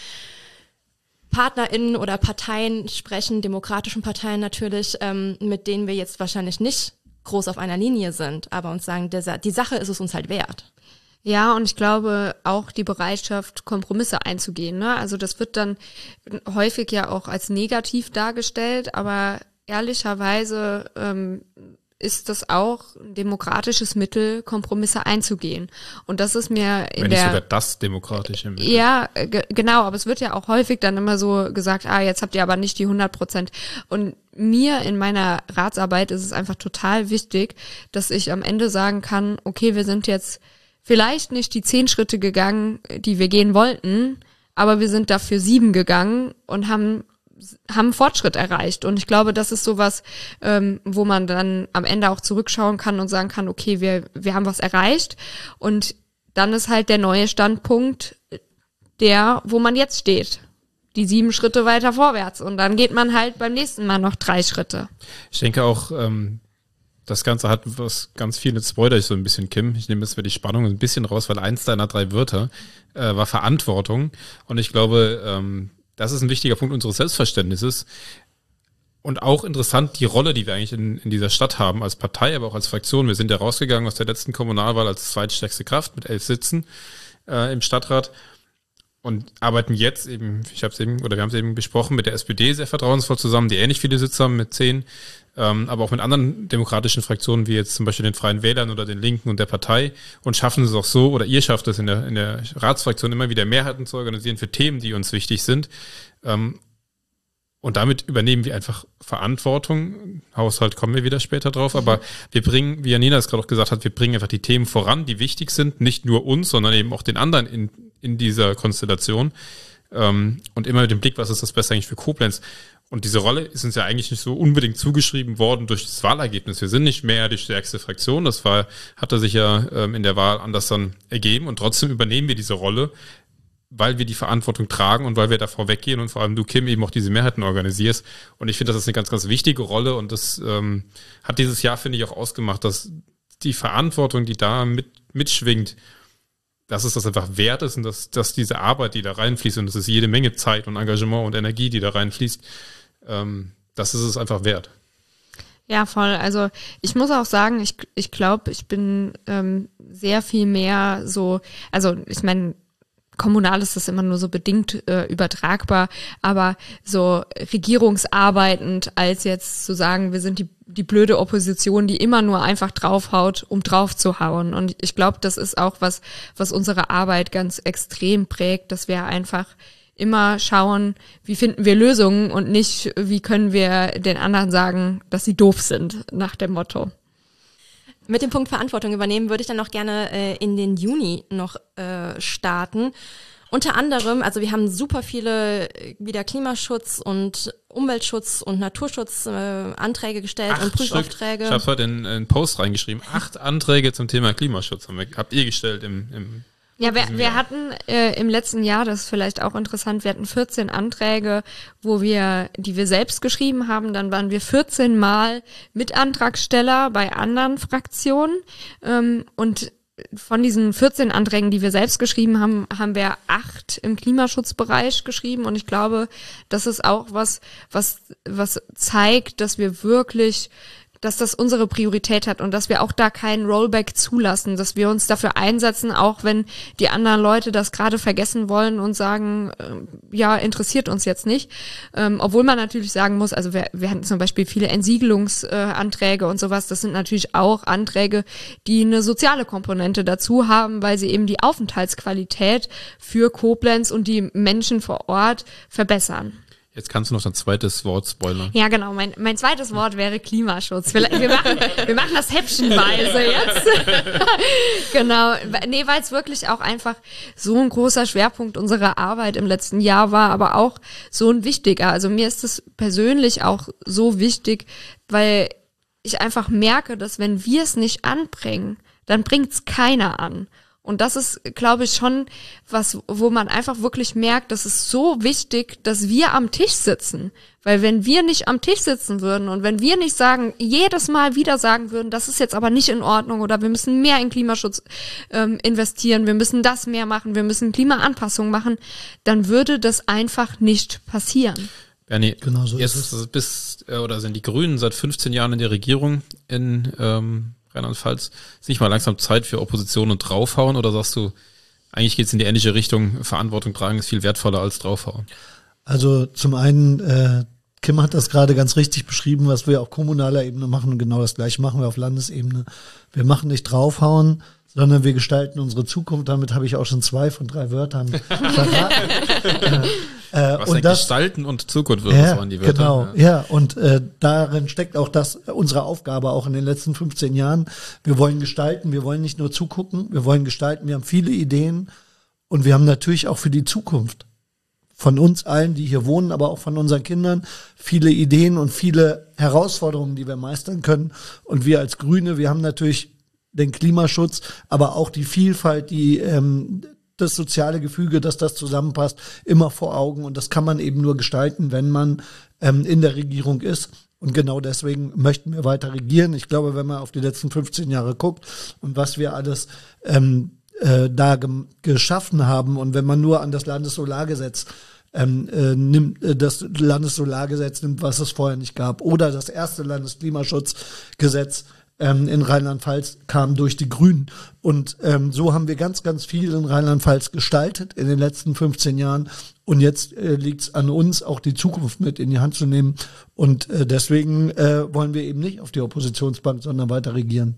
PartnerInnen oder Parteien sprechen, demokratischen Parteien natürlich, mit denen wir jetzt wahrscheinlich nicht groß auf einer Linie sind, aber uns sagen, die Sache ist es uns halt wert. Ja, und ich glaube auch die Bereitschaft, Kompromisse einzugehen, ne? Also das wird dann häufig ja auch als negativ dargestellt, aber ehrlicherweise ist das auch ein demokratisches Mittel, Kompromisse einzugehen. Und das ist mir Wenn nicht sogar das demokratische Mittel. Ja, genau, aber es wird ja auch häufig dann immer so gesagt, jetzt habt ihr aber nicht die 100%. Und mir in meiner Ratsarbeit ist es einfach total wichtig, dass ich am Ende sagen kann, okay, wir sind jetzt vielleicht nicht die 10 Schritte gegangen, die wir gehen wollten, aber wir sind dafür 7 gegangen und haben Fortschritt erreicht. Und ich glaube, das ist sowas, wo man dann am Ende auch zurückschauen kann und sagen kann, okay, wir haben was erreicht. Und dann ist halt der neue Standpunkt wo man jetzt steht. Die 7 Schritte weiter vorwärts. Und dann geht man halt beim nächsten Mal noch 3 Schritte. Ich denke auch, das Ganze hat was ganz viel, jetzt spoilere ich so ein bisschen, Kim. Ich nehme jetzt für die Spannung ein bisschen raus, weil eins deiner 3 Wörter war Verantwortung. Und ich glaube, das ist ein wichtiger Punkt unseres Selbstverständnisses und auch interessant die Rolle, die wir eigentlich in dieser Stadt haben, als Partei, aber auch als Fraktion. Wir sind ja rausgegangen aus der letzten Kommunalwahl als zweitstärkste Kraft mit 11 Sitzen im Stadtrat und arbeiten jetzt eben, wir haben es eben besprochen, mit der SPD sehr vertrauensvoll zusammen, die ähnlich viele Sitze haben mit 10, aber auch mit anderen demokratischen Fraktionen, wie jetzt zum Beispiel den Freien Wählern oder den Linken und der Partei und schaffen es auch so, oder ihr schafft es in der Ratsfraktion immer wieder Mehrheiten zu organisieren für Themen, die uns wichtig sind. Und damit übernehmen wir einfach Verantwortung. Haushalt kommen wir wieder später drauf, aber wir bringen, wie Janina es gerade auch gesagt hat, wir bringen einfach die Themen voran, die wichtig sind, nicht nur uns, sondern eben auch den anderen in dieser Konstellation. Und immer mit dem Blick, was ist das Beste eigentlich für Koblenz? Und diese Rolle ist uns ja eigentlich nicht so unbedingt zugeschrieben worden durch das Wahlergebnis. Wir sind nicht mehr die stärkste Fraktion. Das hatte sich ja in der Wahl anders dann ergeben. Und trotzdem übernehmen wir diese Rolle, weil wir die Verantwortung tragen und weil wir davor weggehen und vor allem du, Kim, eben auch diese Mehrheiten organisierst. Und ich finde, das ist eine ganz, ganz wichtige Rolle. Und das hat dieses Jahr, finde ich, auch ausgemacht, dass die Verantwortung, die da mitschwingt, dass es das einfach wert ist und dass diese Arbeit, die da reinfließt, und das ist jede Menge Zeit und Engagement und Energie, die da reinfließt, das ist es einfach wert. Ja, voll. Also ich muss auch sagen, ich glaube, ich bin sehr viel mehr so, also ich meine, kommunal ist das immer nur so bedingt übertragbar, aber so regierungsarbeitend, als jetzt zu sagen, wir sind die blöde Opposition, die immer nur einfach draufhaut, um drauf zu hauen. Und ich glaube, das ist auch was unsere Arbeit ganz extrem prägt, dass wir einfach immer schauen, wie finden wir Lösungen und nicht, wie können wir den anderen sagen, dass sie doof sind, nach dem Motto. Mit dem Punkt Verantwortung übernehmen würde ich dann noch gerne in den Juni noch starten. Unter anderem, also wir haben super viele wieder Klimaschutz und Umweltschutz und Naturschutz Anträge gestellt und Prüfaufträge. Ich habe heute in einen Post reingeschrieben, 8 Anträge zum Thema Klimaschutz habt ihr gestellt im Ja, wir hatten im letzten Jahr, das ist vielleicht auch interessant, wir hatten 14 Anträge, die wir selbst geschrieben haben. Dann waren wir 14 Mal Mitantragsteller bei anderen Fraktionen. Und von diesen 14 Anträgen, die wir selbst geschrieben haben, haben wir 8 im Klimaschutzbereich geschrieben. Und ich glaube, das ist auch was zeigt, dass wir wirklich, dass das unsere Priorität hat und dass wir auch da keinen Rollback zulassen, dass wir uns dafür einsetzen, auch wenn die anderen Leute das gerade vergessen wollen und sagen, ja, interessiert uns jetzt nicht. Obwohl man natürlich sagen muss, also wir hatten zum Beispiel viele Entsiegelungsanträge und sowas, das sind natürlich auch Anträge, die eine soziale Komponente dazu haben, weil sie eben die Aufenthaltsqualität für Koblenz und die Menschen vor Ort verbessern. Jetzt kannst du noch dein zweites Wort spoilern. Ja, genau. Mein zweites Wort wäre Klimaschutz. Wir machen das häppchenweise jetzt. Genau. Nee, weil es wirklich auch einfach so ein großer Schwerpunkt unserer Arbeit im letzten Jahr war, aber auch so ein wichtiger. Also mir ist es persönlich auch so wichtig, weil ich einfach merke, dass wenn wir es nicht anbringen, dann bringt es keiner an. Und das ist, glaube ich, schon was, wo man einfach wirklich merkt, das ist so wichtig, dass wir am Tisch sitzen. Weil wenn wir nicht am Tisch sitzen würden und wenn wir nicht jedes Mal wieder sagen würden, das ist jetzt aber nicht in Ordnung oder wir müssen mehr in Klimaschutz investieren, wir müssen das mehr machen, wir müssen Klimaanpassungen machen, dann würde das einfach nicht passieren. Bernie, Genau so jetzt sind die Grünen seit 15 Jahren in der Regierung in Rheinland-Pfalz. Ist nicht mal langsam Zeit für Opposition und draufhauen oder sagst du, eigentlich geht es in die ähnliche Richtung, Verantwortung tragen ist viel wertvoller als draufhauen? Also zum einen Kim hat das gerade ganz richtig beschrieben, was wir auf kommunaler Ebene machen. Und genau das Gleiche machen wir auf Landesebene. Wir machen nicht draufhauen, sondern wir gestalten unsere Zukunft. Damit habe ich auch schon 2 von 3 Wörtern verraten. Was und das Gestalten und Zukunft, das waren die Wörter. Genau, ja. Und darin steckt auch das unsere Aufgabe auch in den letzten 15 Jahren. Wir wollen gestalten, wir wollen nicht nur zugucken, wir wollen gestalten. Wir haben viele Ideen und wir haben natürlich auch für die Zukunft von uns allen, die hier wohnen, aber auch von unseren Kindern, viele Ideen und viele Herausforderungen, die wir meistern können. Und wir als Grüne, wir haben natürlich den Klimaschutz, aber auch die Vielfalt, das soziale Gefüge, dass das zusammenpasst, immer vor Augen. Und das kann man eben nur gestalten, wenn man in der Regierung ist. Und genau deswegen möchten wir weiter regieren. Ich glaube, wenn man auf die letzten 15 Jahre guckt und was wir alles geschaffen haben und wenn man nur an das Landessolargesetz nimmt, was es vorher nicht gab, oder das erste Landesklimaschutzgesetz in Rheinland-Pfalz kam durch die Grünen. Und so haben wir ganz, ganz viel in Rheinland-Pfalz gestaltet in den letzten 15 Jahren. Und jetzt liegt es an uns, auch die Zukunft mit in die Hand zu nehmen. Und deswegen wollen wir eben nicht auf die Oppositionsbank, sondern weiter regieren.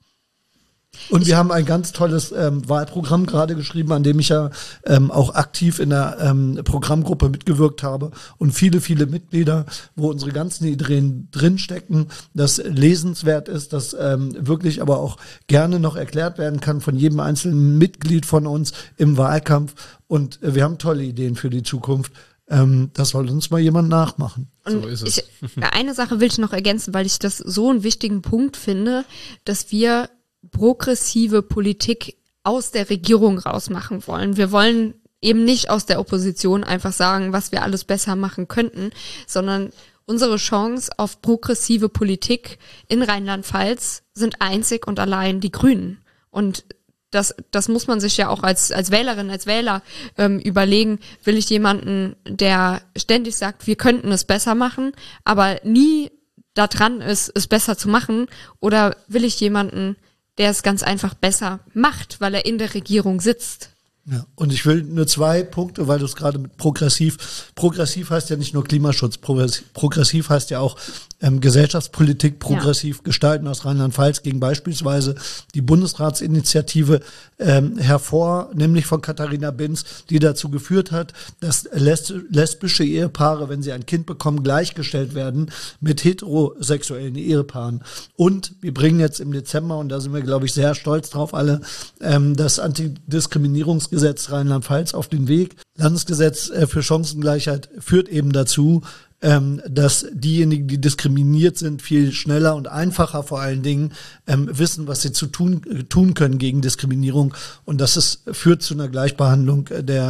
Und wir haben ein ganz tolles Wahlprogramm gerade geschrieben, an dem ich ja auch aktiv in der Programmgruppe mitgewirkt habe und viele, viele Mitglieder, wo unsere ganzen Ideen drinstecken, das lesenswert ist, das wirklich aber auch gerne noch erklärt werden kann von jedem einzelnen Mitglied von uns im Wahlkampf. Und wir haben tolle Ideen für die Zukunft. Das soll uns mal jemand nachmachen. Und So ist es. eine Sache will ich noch ergänzen, weil ich das so einen wichtigen Punkt finde, dass wir progressive Politik aus der Regierung rausmachen wollen. Wir wollen eben nicht aus der Opposition einfach sagen, was wir alles besser machen könnten, sondern unsere Chance auf progressive Politik in Rheinland-Pfalz sind einzig und allein die Grünen. Und das muss man sich ja auch als Wählerin, als Wähler überlegen. Will ich jemanden, der ständig sagt, wir könnten es besser machen, aber nie da dran ist, es besser zu machen? Oder will ich jemanden, der es ganz einfach besser macht, weil er in der Regierung sitzt? Ja, und ich will nur 2 Punkte, weil du es gerade mit progressiv heißt ja nicht nur Klimaschutz, progressiv heißt ja auch Gesellschaftspolitik progressiv gestalten aus Rheinland-Pfalz gegen beispielsweise die Bundesratsinitiative hervor, nämlich von Katharina Binz, die dazu geführt hat, dass lesbische Ehepaare, wenn sie ein Kind bekommen, gleichgestellt werden mit heterosexuellen Ehepaaren. Und wir bringen jetzt im Dezember, und da sind wir, glaube ich, sehr stolz drauf alle, das Antidiskriminierungsgesetz Rheinland-Pfalz auf den Weg. Landesgesetz für Chancengleichheit führt eben dazu, dass diejenigen, die diskriminiert sind, viel schneller und einfacher vor allen Dingen wissen, was sie tun können gegen Diskriminierung. Und das führt zu einer Gleichbehandlung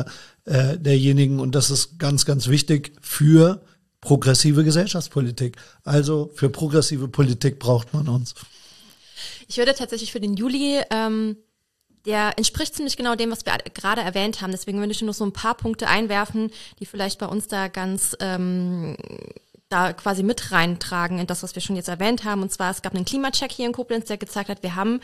derjenigen. Und das ist ganz, ganz wichtig für progressive Gesellschaftspolitik. Also für progressive Politik braucht man uns. Ich würde tatsächlich für den Juli, der entspricht ziemlich genau dem, was wir gerade erwähnt haben. Deswegen würde ich nur so ein paar Punkte einwerfen, die vielleicht bei uns da ganz da quasi mit reintragen in das, was wir schon jetzt erwähnt haben. Und zwar, es gab einen Klimacheck hier in Koblenz, der gezeigt hat, wir machen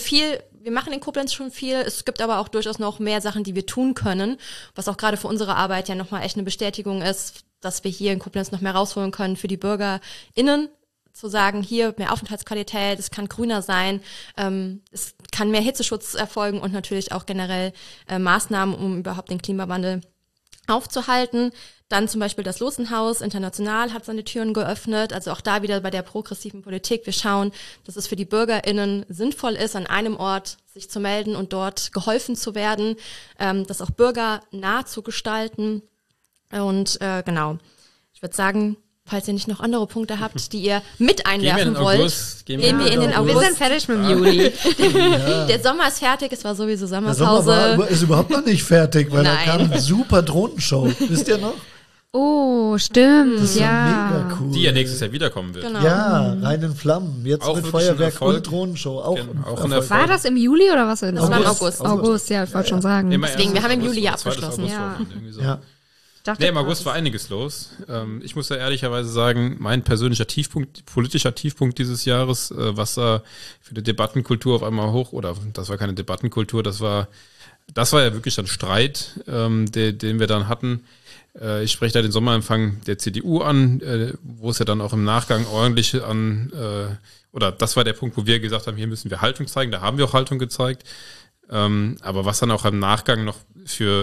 in Koblenz schon viel. Es gibt aber auch durchaus noch mehr Sachen, die wir tun können, was auch gerade für unsere Arbeit ja nochmal echt eine Bestätigung ist, dass wir hier in Koblenz noch mehr rausholen können für die BürgerInnen. Zu sagen, hier mehr Aufenthaltsqualität, es kann grüner sein, es kann mehr Hitzeschutz erfolgen und natürlich auch generell Maßnahmen, um überhaupt den Klimawandel aufzuhalten. Dann zum Beispiel das Lotsenhaus international hat seine Türen geöffnet, also auch da wieder bei der progressiven Politik. Wir schauen, dass es für die BürgerInnen sinnvoll ist, an einem Ort sich zu melden und dort geholfen zu werden, das auch bürgernah zu gestalten. Und genau, ich würde sagen, falls ihr nicht noch andere Punkte habt, die ihr mit einwerfen wollt, gehen wir in den August. Wir sind fertig mit dem Juli. Der Sommer ist fertig, es war sowieso Der Sommerpause. Sommer ist überhaupt noch nicht fertig, weil da Nein. kam eine super Drohnenshow. Wisst ihr noch? Oh, stimmt, Das war ja. mega cool. Die ja nächstes Jahr wiederkommen wird. Genau. Ja, rein in Flammen. Jetzt Auch mit wirklich ein Feuerwerk Erfolg. und Drohnenshow. Auch, Genau, auch ein ein Erfolg. War das im Juli oder was? Das war im August. August, ja, ich wollte schon sagen. Immer Deswegen, wir haben im Juli August oder abgeschlossen. zweites Ja. Augustwochenende, irgendwie so. Ja. Dachte, Nee, im August war einiges los. Ich muss ja ehrlicherweise sagen, mein persönlicher Tiefpunkt, politischer Tiefpunkt dieses Jahres, was da für die Debattenkultur auf einmal das war keine Debattenkultur, das war ja wirklich ein Streit, den wir dann hatten. Ich spreche da den Sommerempfang der CDU an, wo es ja dann auch im Nachgang ordentlich oder das war der Punkt, wo wir gesagt haben, hier müssen wir Haltung zeigen, da haben wir auch Haltung gezeigt. Aber was dann auch im Nachgang noch für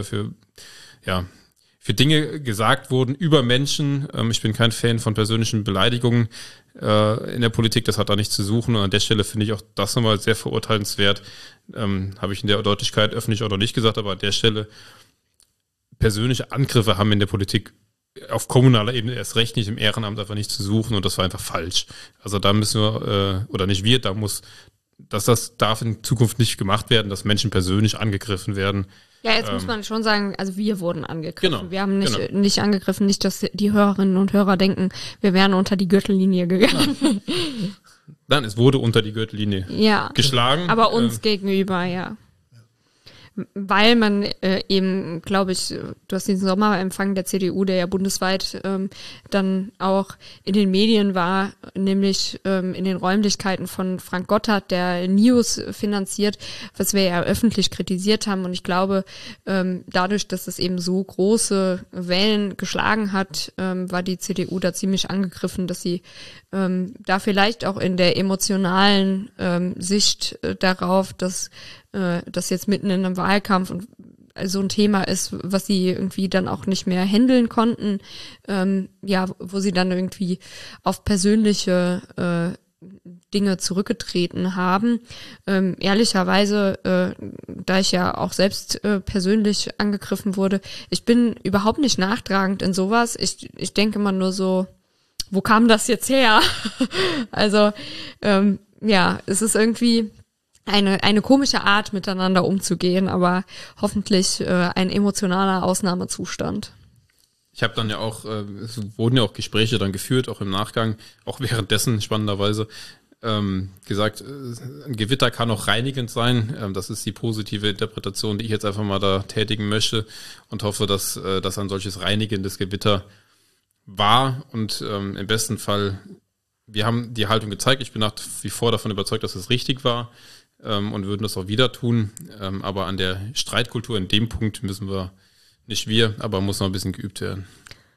Dinge gesagt wurden über Menschen, ich bin kein Fan von persönlichen Beleidigungen in der Politik, das hat da nichts zu suchen und an der Stelle finde ich auch das nochmal sehr verurteilenswert, habe ich in der Deutlichkeit öffentlich auch noch nicht gesagt, aber an der Stelle persönliche Angriffe haben in der Politik auf kommunaler Ebene erst recht nicht, im Ehrenamt einfach nicht zu suchen und das war einfach falsch. Also da müssen wir, das darf in Zukunft nicht gemacht werden, dass Menschen persönlich angegriffen werden. Ja, jetzt muss man schon sagen, also wir wurden angegriffen. Genau, wir haben nicht angegriffen, nicht, dass die Hörerinnen und Hörer denken, wir wären unter die Gürtellinie gegangen. Nein, es wurde unter die Gürtellinie geschlagen. Aber uns gegenüber, ja. Weil man eben, glaube ich, du hast diesen Sommerempfang der CDU, der ja bundesweit dann auch in den Medien war, nämlich in den Räumlichkeiten von Frank Gotthard, der News finanziert, was wir ja öffentlich kritisiert haben. Und ich glaube, dadurch, dass es eben so große Wellen geschlagen hat, war die CDU da ziemlich angegriffen, dass sie da vielleicht auch in der emotionalen Sicht darauf, dass das jetzt mitten in einem Wahlkampf und so ein Thema ist, was sie irgendwie dann auch nicht mehr handeln konnten, wo sie dann irgendwie auf persönliche Dinge zurückgetreten haben. Ehrlicherweise, da ich ja auch selbst persönlich angegriffen wurde, ich bin überhaupt nicht nachtragend in sowas. Ich denke immer nur so, wo kam das jetzt her? Also, es ist irgendwie eine komische Art, miteinander umzugehen, aber hoffentlich ein emotionaler Ausnahmezustand. Ich habe dann ja auch, es wurden ja auch Gespräche dann geführt, auch im Nachgang, auch währenddessen spannenderweise, gesagt, ein Gewitter kann auch reinigend sein. Das ist die positive Interpretation, die ich jetzt einfach mal da tätigen möchte und hoffe, dass ein solches reinigendes Gewitter war und im besten Fall, wir haben die Haltung gezeigt. Ich bin nach wie vor davon überzeugt, dass es richtig war. Und würden das auch wieder tun. Aber an der Streitkultur in dem Punkt müssen wir, nicht wir, aber muss noch ein bisschen geübt werden.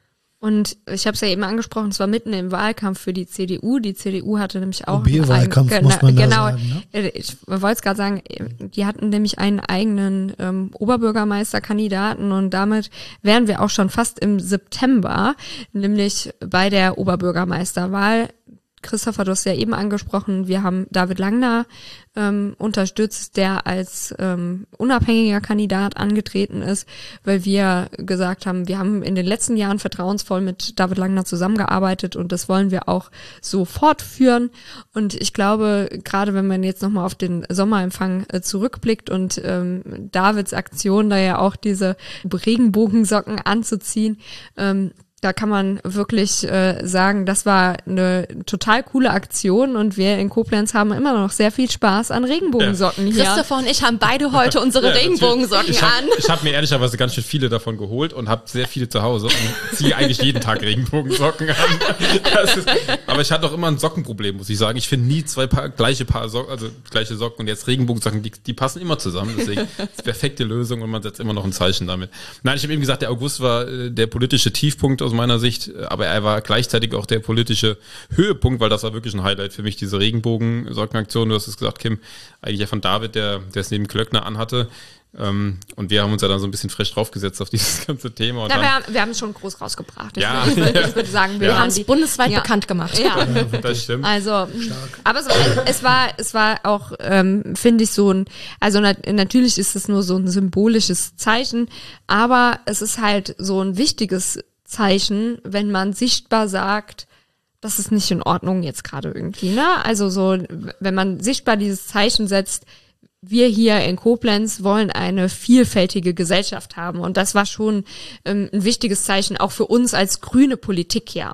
Und ich habe es ja eben angesprochen, es war mitten im Wahlkampf für die CDU. Die CDU hatte nämlich auch OB-Wahlkampf, muss man da sagen. Ne? Ich wollte es gerade sagen, die hatten nämlich einen eigenen Oberbürgermeisterkandidaten und damit wären wir auch schon fast im September, nämlich bei der Oberbürgermeisterwahl. Christopher, du hast ja eben angesprochen, wir haben David Langner unterstützt, der als unabhängiger Kandidat angetreten ist, weil wir gesagt haben, wir haben in den letzten Jahren vertrauensvoll mit David Langner zusammengearbeitet und das wollen wir auch so fortführen. Und ich glaube, gerade wenn man jetzt nochmal auf den Sommerempfang zurückblickt und Davids Aktion, da ja auch diese Regenbogensocken anzuziehen, da kann man wirklich sagen, das war eine total coole Aktion und wir in Koblenz haben immer noch sehr viel Spaß an Regenbogensocken hier. Christopher und ich haben beide heute unsere Regenbogensocken an. Ich habe mir ehrlicherweise ganz schön viele davon geholt und habe sehr viele zu Hause und ziehe eigentlich jeden Tag Regenbogensocken an. Aber ich hatte auch immer ein Sockenproblem, muss ich sagen. Ich finde nie gleiche Socken und jetzt Regenbogensocken, die passen immer zusammen. Deswegen ist die perfekte Lösung und man setzt immer noch ein Zeichen damit. Nein, ich habe eben gesagt, der August war der politische Tiefpunkt aus meiner Sicht, aber er war gleichzeitig auch der politische Höhepunkt, weil das war wirklich ein Highlight für mich, diese Regenbogen-Sockenaktion. Du hast es gesagt, Kim, eigentlich ja von David, der es neben Klöckner anhatte. Und wir haben uns ja dann so ein bisschen frisch draufgesetzt auf dieses ganze Thema. Und wir haben es schon groß rausgebracht. Ich würde sagen, wir haben es bundesweit bekannt gemacht. Ja, das stimmt. Also, aber es war auch, finde ich, so ein, also natürlich ist es nur so ein symbolisches Zeichen, aber es ist halt so ein wichtiges Zeichen, wenn man sichtbar sagt, das ist nicht in Ordnung jetzt gerade irgendwie, ne? Also so, wenn man sichtbar dieses Zeichen setzt, wir hier in Koblenz wollen eine vielfältige Gesellschaft haben und das war schon ein wichtiges Zeichen, auch für uns als grüne Politik ja auch.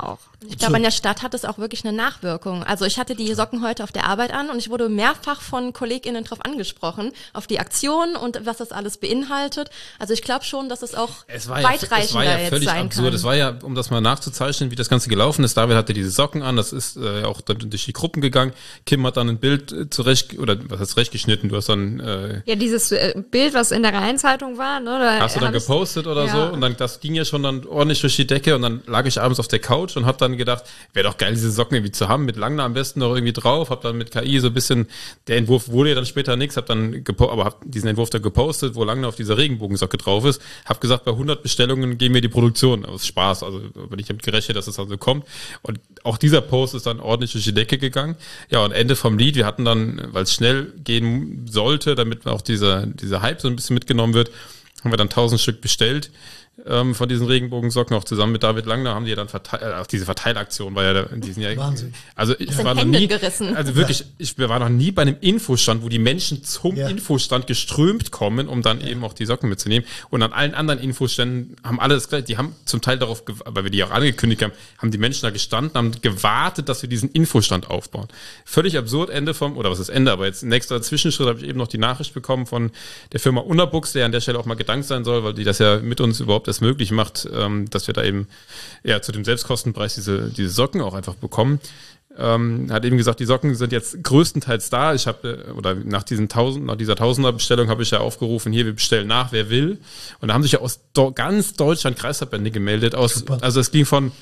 Ich glaube, in der Stadt hat es auch wirklich eine Nachwirkung. Also ich hatte die Socken heute auf der Arbeit an und ich wurde mehrfach von KollegInnen drauf angesprochen, auf die Aktion und was das alles beinhaltet. Also ich glaube schon, dass es auch weitreichender jetzt sein kann. Es war ja, um das mal nachzuzeichnen, wie das Ganze gelaufen ist. David hatte diese Socken an, das ist auch dann durch die Gruppen gegangen. Kim hat dann ein Bild zurechtgeschnitten. Du hast dann dieses Bild, was in der Rheinzeitung war, ne? Da hast du dann gepostet oder so und dann das ging ja schon dann ordentlich durch die Decke und dann lag ich abends auf der Couch und hab dann gedacht, wäre doch geil, diese Socken irgendwie zu haben, mit Langner am besten noch irgendwie drauf, hab dann mit KI so ein bisschen, der Entwurf wurde ja dann später nix, hab diesen Entwurf dann gepostet, wo Langner auf dieser Regenbogensocke drauf ist, hab gesagt, bei 100 Bestellungen gehen wir die Produktion, aus Spaß, also wenn ich damit gerechnet, dass es dann so kommt und auch dieser Post ist dann ordentlich durch die Decke gegangen. Ja, und Ende vom Lied, wir hatten dann, weil es schnell gehen sollte, damit auch dieser Hype so ein bisschen mitgenommen wird, haben wir dann 1000 Stück bestellt von diesen Regenbogensocken, auch zusammen mit David Langner haben die dann auch diese Verteilaktion war ja in diesem Jahr. Wahnsinn. Also ich war noch nie, also wirklich, ich war noch nie bei einem Infostand, wo die Menschen zum Infostand geströmt kommen, um dann eben auch die Socken mitzunehmen. Und an allen anderen Infoständen haben alle das gleiche, die haben zum Teil darauf, weil wir die auch angekündigt haben, haben die Menschen da gestanden, haben gewartet, dass wir diesen Infostand aufbauen. Völlig absurd, aber jetzt nächster Zwischenschritt habe ich eben noch die Nachricht bekommen von der Firma Unterbooks, der an der Stelle auch mal gedankt sein soll, weil die das ja mit uns überhaupt das möglich macht, dass wir da eben zu dem Selbstkostenpreis diese Socken auch einfach bekommen. Hat eben gesagt, die Socken sind jetzt größtenteils da. Ich habe nach dieser 1000er Bestellung habe ich ja aufgerufen, hier, wir bestellen nach, wer will. Und da haben sich ja aus ganz Deutschland Kreisverbände gemeldet. Also es ging von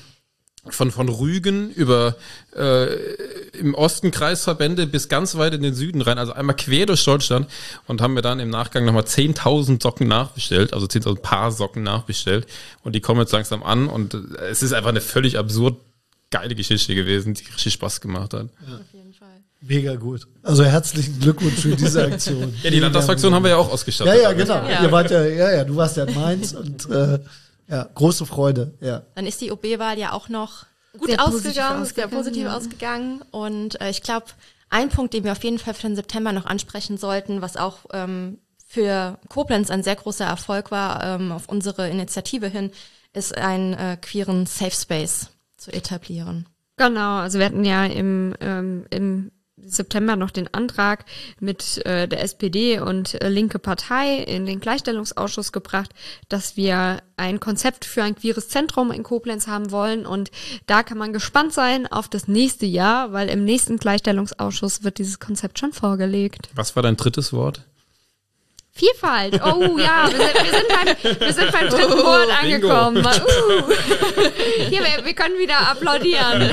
Rügen über im Osten Kreisverbände bis ganz weit in den Süden rein, also einmal quer durch Deutschland und haben wir dann im Nachgang nochmal 10.000 Socken nachbestellt, also 10.000 Paar Socken nachbestellt und die kommen jetzt langsam an und es ist einfach eine völlig absurd geile Geschichte gewesen, die richtig Spaß gemacht hat. Ja. Auf jeden Fall. Mega gut. Also herzlichen Glückwunsch für diese Aktion. Ja, die Landtagsfraktion haben wir ja auch ausgestattet. Ja, genau. Ja. Ihr wart du warst ja in Mainz und große Freude, ja. Dann ist die OB-Wahl ja auch noch sehr positiv ausgegangen. Und ich glaube, ein Punkt, den wir auf jeden Fall für den September noch ansprechen sollten, was auch für Koblenz ein sehr großer Erfolg war, auf unsere Initiative hin, ist einen queeren Safe Space zu etablieren. Genau, also wir hatten ja im September noch den Antrag mit der SPD und linke Partei in den Gleichstellungsausschuss gebracht, dass wir ein Konzept für ein queeres Zentrum in Koblenz haben wollen und da kann man gespannt sein auf das nächste Jahr, weil im nächsten Gleichstellungsausschuss wird dieses Konzept schon vorgelegt. Was war dein drittes Wort? Vielfalt. Oh ja, wir sind beim dritten Wort angekommen. Hier, wir können wieder applaudieren.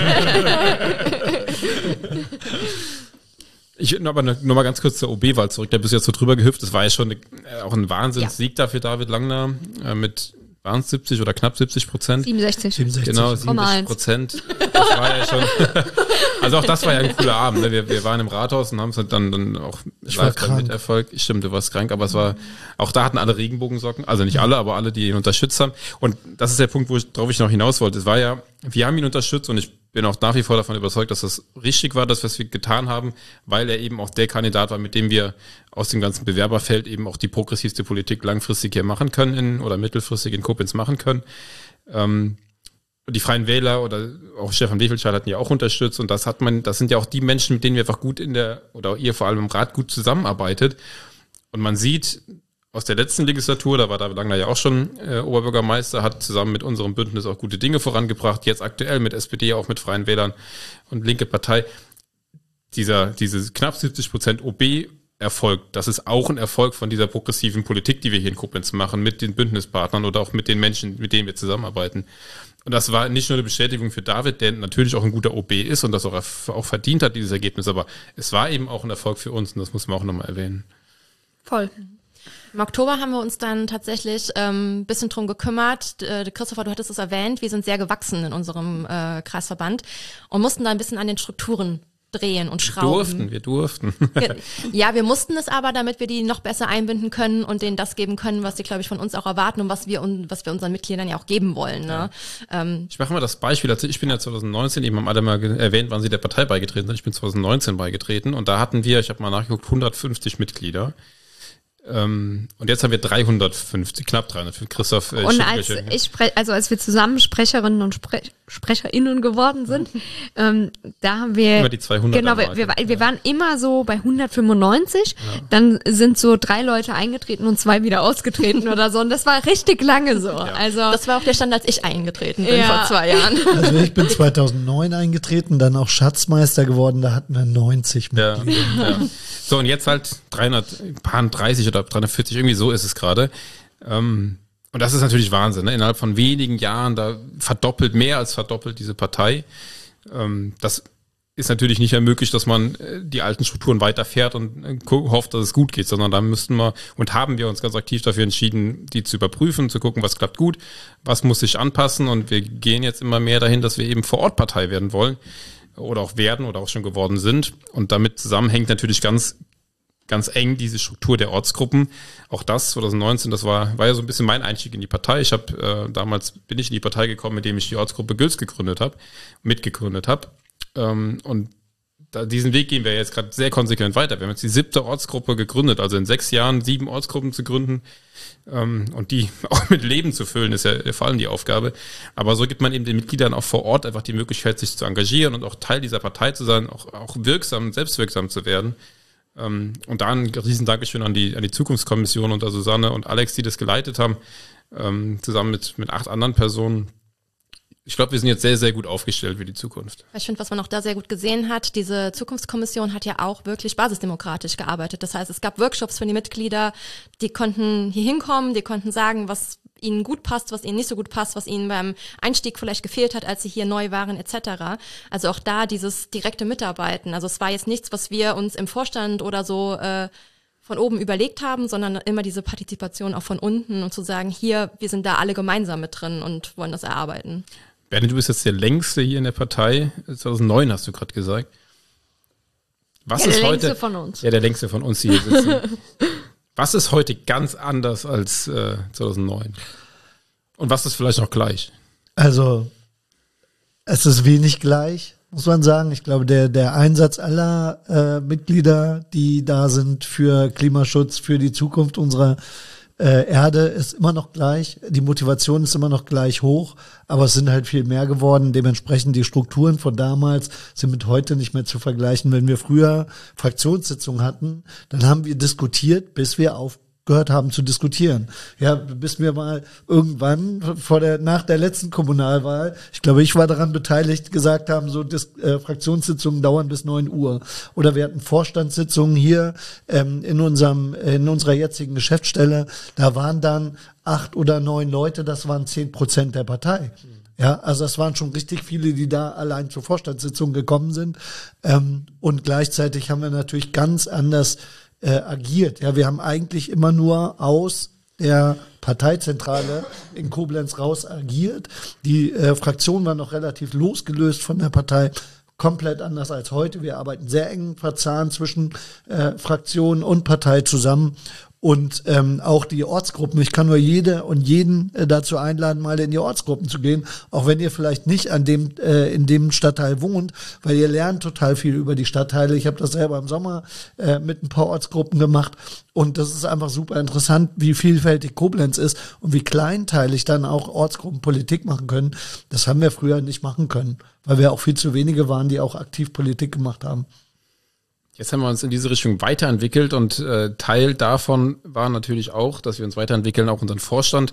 Ich aber nur mal ganz kurz zur OB-Wahl zurück. Da bist du jetzt so drüber gehüpft. Das war ja schon auch ein Wahnsinnssieg da für David Langner mit waren es 70 oder knapp 70%? 67. Genau, 67%. Das war ja schon, also auch das war ja ein cooler Abend. Ne? Wir waren im Rathaus und haben es dann auch live mit Erfolg. Stimmt, du warst krank, aber es war, auch da hatten alle Regenbogensocken, also nicht alle, aber alle, die ihn unterstützt haben. Und das ist der Punkt, worauf ich noch hinaus wollte. Es war ja, wir haben ihn unterstützt und ich bin auch nach wie vor davon überzeugt, dass das richtig war, das, was wir getan haben, weil er eben auch der Kandidat war, mit dem wir aus dem ganzen Bewerberfeld eben auch die progressivste Politik langfristig hier machen können oder mittelfristig in Koblenz machen können. Die Freien Wähler oder auch Stefan Wefelscheid hatten ja auch unterstützt und das sind ja auch die Menschen, mit denen wir einfach gut oder ihr vor allem im Rat gut zusammenarbeitet. Und man sieht aus der letzten Legislatur, da war David Langner ja auch schon Oberbürgermeister, hat zusammen mit unserem Bündnis auch gute Dinge vorangebracht, jetzt aktuell mit SPD, auch mit Freien Wählern und linke Partei. Diese knapp 70% OB-Erfolg, das ist auch ein Erfolg von dieser progressiven Politik, die wir hier in Koblenz machen, mit den Bündnispartnern oder auch mit den Menschen, mit denen wir zusammenarbeiten. Und das war nicht nur eine Bestätigung für David, der natürlich auch ein guter OB ist und das auch verdient hat, dieses Ergebnis, aber es war eben auch ein Erfolg für uns und das muss man auch nochmal erwähnen. Voll. Im Oktober haben wir uns dann tatsächlich ein bisschen drum gekümmert. Christopher, du hattest es erwähnt, wir sind sehr gewachsen in unserem Kreisverband und mussten da ein bisschen an den Strukturen drehen und schrauben. Wir durften. Ja, wir mussten es aber, damit wir die noch besser einbinden können und denen das geben können, was sie, glaube ich, von uns auch erwarten und was wir unseren Mitgliedern ja auch geben wollen. Ne? Ja. Ich mache mal das Beispiel. Also ich bin ja 2019, eben haben alle mal erwähnt, wann sie der Partei beigetreten sind. Ich bin 2019 beigetreten und da hatten wir, ich habe mal nachgeguckt, 150 Mitglieder. Und jetzt haben wir 350, knapp 350. Christoph. Und als wir zusammen Sprecherinnen und SprecherInnen geworden sind. Da haben wir immer die 200. Genau, wir waren immer so bei 195. Ja. Dann sind so 3 Leute eingetreten und 2 wieder ausgetreten oder so. Und das war richtig lange so. Ja. Also das war auch der Stand, als ich eingetreten bin vor 2 Jahren. Also ich bin 2009 eingetreten, dann auch Schatzmeister geworden. Da hatten wir 90 Mitglieder. Ja. So, und jetzt halt 330 oder 340, irgendwie so ist es gerade. Und das ist natürlich Wahnsinn, ne? Innerhalb von wenigen Jahren, da mehr als verdoppelt diese Partei. Das ist natürlich nicht ermöglicht, dass man die alten Strukturen weiterfährt und hofft, dass es gut geht, sondern da haben wir uns ganz aktiv dafür entschieden, die zu überprüfen, zu gucken, was klappt gut, was muss sich anpassen, und wir gehen jetzt immer mehr dahin, dass wir eben Vor-Ort-Partei werden wollen oder auch schon geworden sind, und damit zusammenhängt natürlich ganz eng diese Struktur der Ortsgruppen. Auch das 2019, das war ja so ein bisschen mein Einstieg in die Partei. Damals bin ich in die Partei gekommen, indem ich die Ortsgruppe Gülz mitgegründet habe. Und diesen Weg gehen wir jetzt gerade sehr konsequent weiter. Wir haben jetzt die 7. Ortsgruppe gegründet, also in 6 Jahren 7 Ortsgruppen zu gründen, und die auch mit Leben zu füllen, ist ja vor allem die Aufgabe. Aber so gibt man eben den Mitgliedern auch vor Ort einfach die Möglichkeit, sich zu engagieren und auch Teil dieser Partei zu sein, auch selbstwirksam zu werden. Und da ein riesen Dankeschön an die Zukunftskommission unter Susanne und Alex, die das geleitet haben, zusammen mit 8 anderen Personen. Ich glaube, wir sind jetzt sehr, sehr gut aufgestellt für die Zukunft. Ich finde, was man auch da sehr gut gesehen hat, diese Zukunftskommission hat ja auch wirklich basisdemokratisch gearbeitet. Das heißt, es gab Workshops für die Mitglieder, die konnten hier hinkommen, die konnten sagen, was ihnen gut passt, was ihnen nicht so gut passt, was ihnen beim Einstieg vielleicht gefehlt hat, als sie hier neu waren, etc. Also auch da dieses direkte Mitarbeiten. Also es war jetzt nichts, was wir uns im Vorstand oder so von oben überlegt haben, sondern immer diese Partizipation auch von unten und zu sagen, hier, wir sind da alle gemeinsam mit drin und wollen das erarbeiten. Bernie, du bist jetzt der Längste hier in der Partei. 2009 hast du gerade gesagt. Was ist heute? Der Längste von uns. Ja, der Längste von uns, die hier sitzen. Was ist heute ganz anders als 2009? Und was ist vielleicht noch gleich? Also, es ist wenig gleich, muss man sagen. Ich glaube, der Einsatz aller Mitglieder, die da sind für Klimaschutz, für die Zukunft unserer Erde, ist immer noch gleich. Die Motivation ist immer noch gleich hoch, aber es sind halt viel mehr geworden. Dementsprechend die Strukturen von damals sind mit heute nicht mehr zu vergleichen. Wenn wir früher Fraktionssitzungen hatten, dann haben wir diskutiert, bis wir aufgehört haben zu diskutieren. Ja, bis wir mal irgendwann nach der letzten Kommunalwahl, ich glaube, ich war daran beteiligt, gesagt haben, so Fraktionssitzungen dauern bis 9 Uhr. Oder wir hatten Vorstandssitzungen hier in unserer jetzigen Geschäftsstelle. Da waren dann 8 oder 9 Leute, das waren 10% der Partei. Ja, also das waren schon richtig viele, die da allein zur Vorstandssitzung gekommen sind. Und gleichzeitig haben wir natürlich ganz anders agiert. Ja, wir haben eigentlich immer nur aus der Parteizentrale in Koblenz raus agiert. Die Fraktion war noch relativ losgelöst von der Partei, komplett anders als heute. Wir arbeiten sehr eng verzahnt zwischen Fraktion und Partei zusammen. Und auch die Ortsgruppen, ich kann nur jede und jeden dazu einladen, mal in die Ortsgruppen zu gehen, auch wenn ihr vielleicht nicht in dem Stadtteil wohnt, weil ihr lernt total viel über die Stadtteile. Ich habe das selber im Sommer mit ein paar Ortsgruppen gemacht, und das ist einfach super interessant, wie vielfältig Koblenz ist und wie kleinteilig dann auch Ortsgruppen Politik machen können. Das haben wir früher nicht machen können, weil wir auch viel zu wenige waren, die auch aktiv Politik gemacht haben. Jetzt haben wir uns in diese Richtung weiterentwickelt, und Teil davon war natürlich auch, dass wir uns weiterentwickeln, auch unseren Vorstand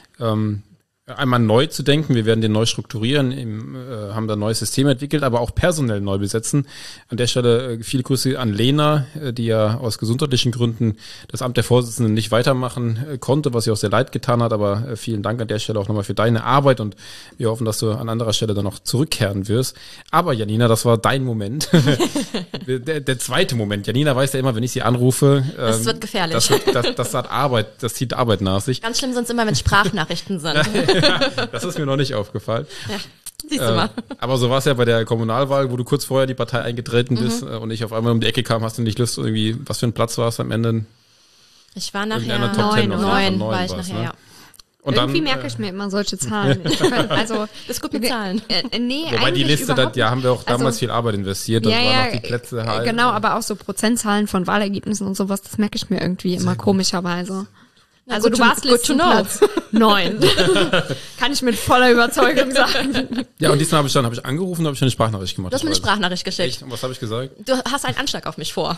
einmal neu zu denken. Wir werden den neu strukturieren, haben da ein neues System entwickelt, aber auch personell neu besetzen. An der Stelle viele Grüße an Lena, die ja aus gesundheitlichen Gründen das Amt der Vorsitzenden nicht weitermachen konnte, was ihr auch sehr leid getan hat, aber vielen Dank an der Stelle auch nochmal für deine Arbeit, und wir hoffen, dass du an anderer Stelle dann noch zurückkehren wirst. Aber Janina, das war dein Moment. der zweite Moment. Janina weiß ja immer, wenn ich sie anrufe, das wird gefährlich. Das hat Arbeit, das zieht Arbeit nach sich. Ganz schlimm sind es immer, wenn Sprachnachrichten sind. Das ist mir noch nicht aufgefallen. Ja, siehst du mal. Aber so war es ja bei der Kommunalwahl, wo du kurz vorher die Partei eingetreten bist und ich auf einmal um die Ecke kam. Hast du nicht Lust, irgendwie, was für ein Platz war es am Ende? Ich war nachher 9 war ich nachher, ne? ja. Und irgendwie merke ich mir immer solche Zahlen. Also, das ist gut mit Zahlen. Nee, wobei die Liste, da haben wir auch damals viel Arbeit investiert. Das waren noch die Plätze halt. Genau, aber auch so Prozentzahlen von Wahlergebnissen und sowas, das merke ich mir irgendwie immer komischerweise. Also du warst Listenplatz 9. Kann ich mit voller Überzeugung sagen. Ja, und diesmal habe ich angerufen und habe ich eine Sprachnachricht gemacht. Du hast mir eine Sprachnachricht geschickt. Echt? Und was habe ich gesagt? Du hast einen Anschlag auf mich vor.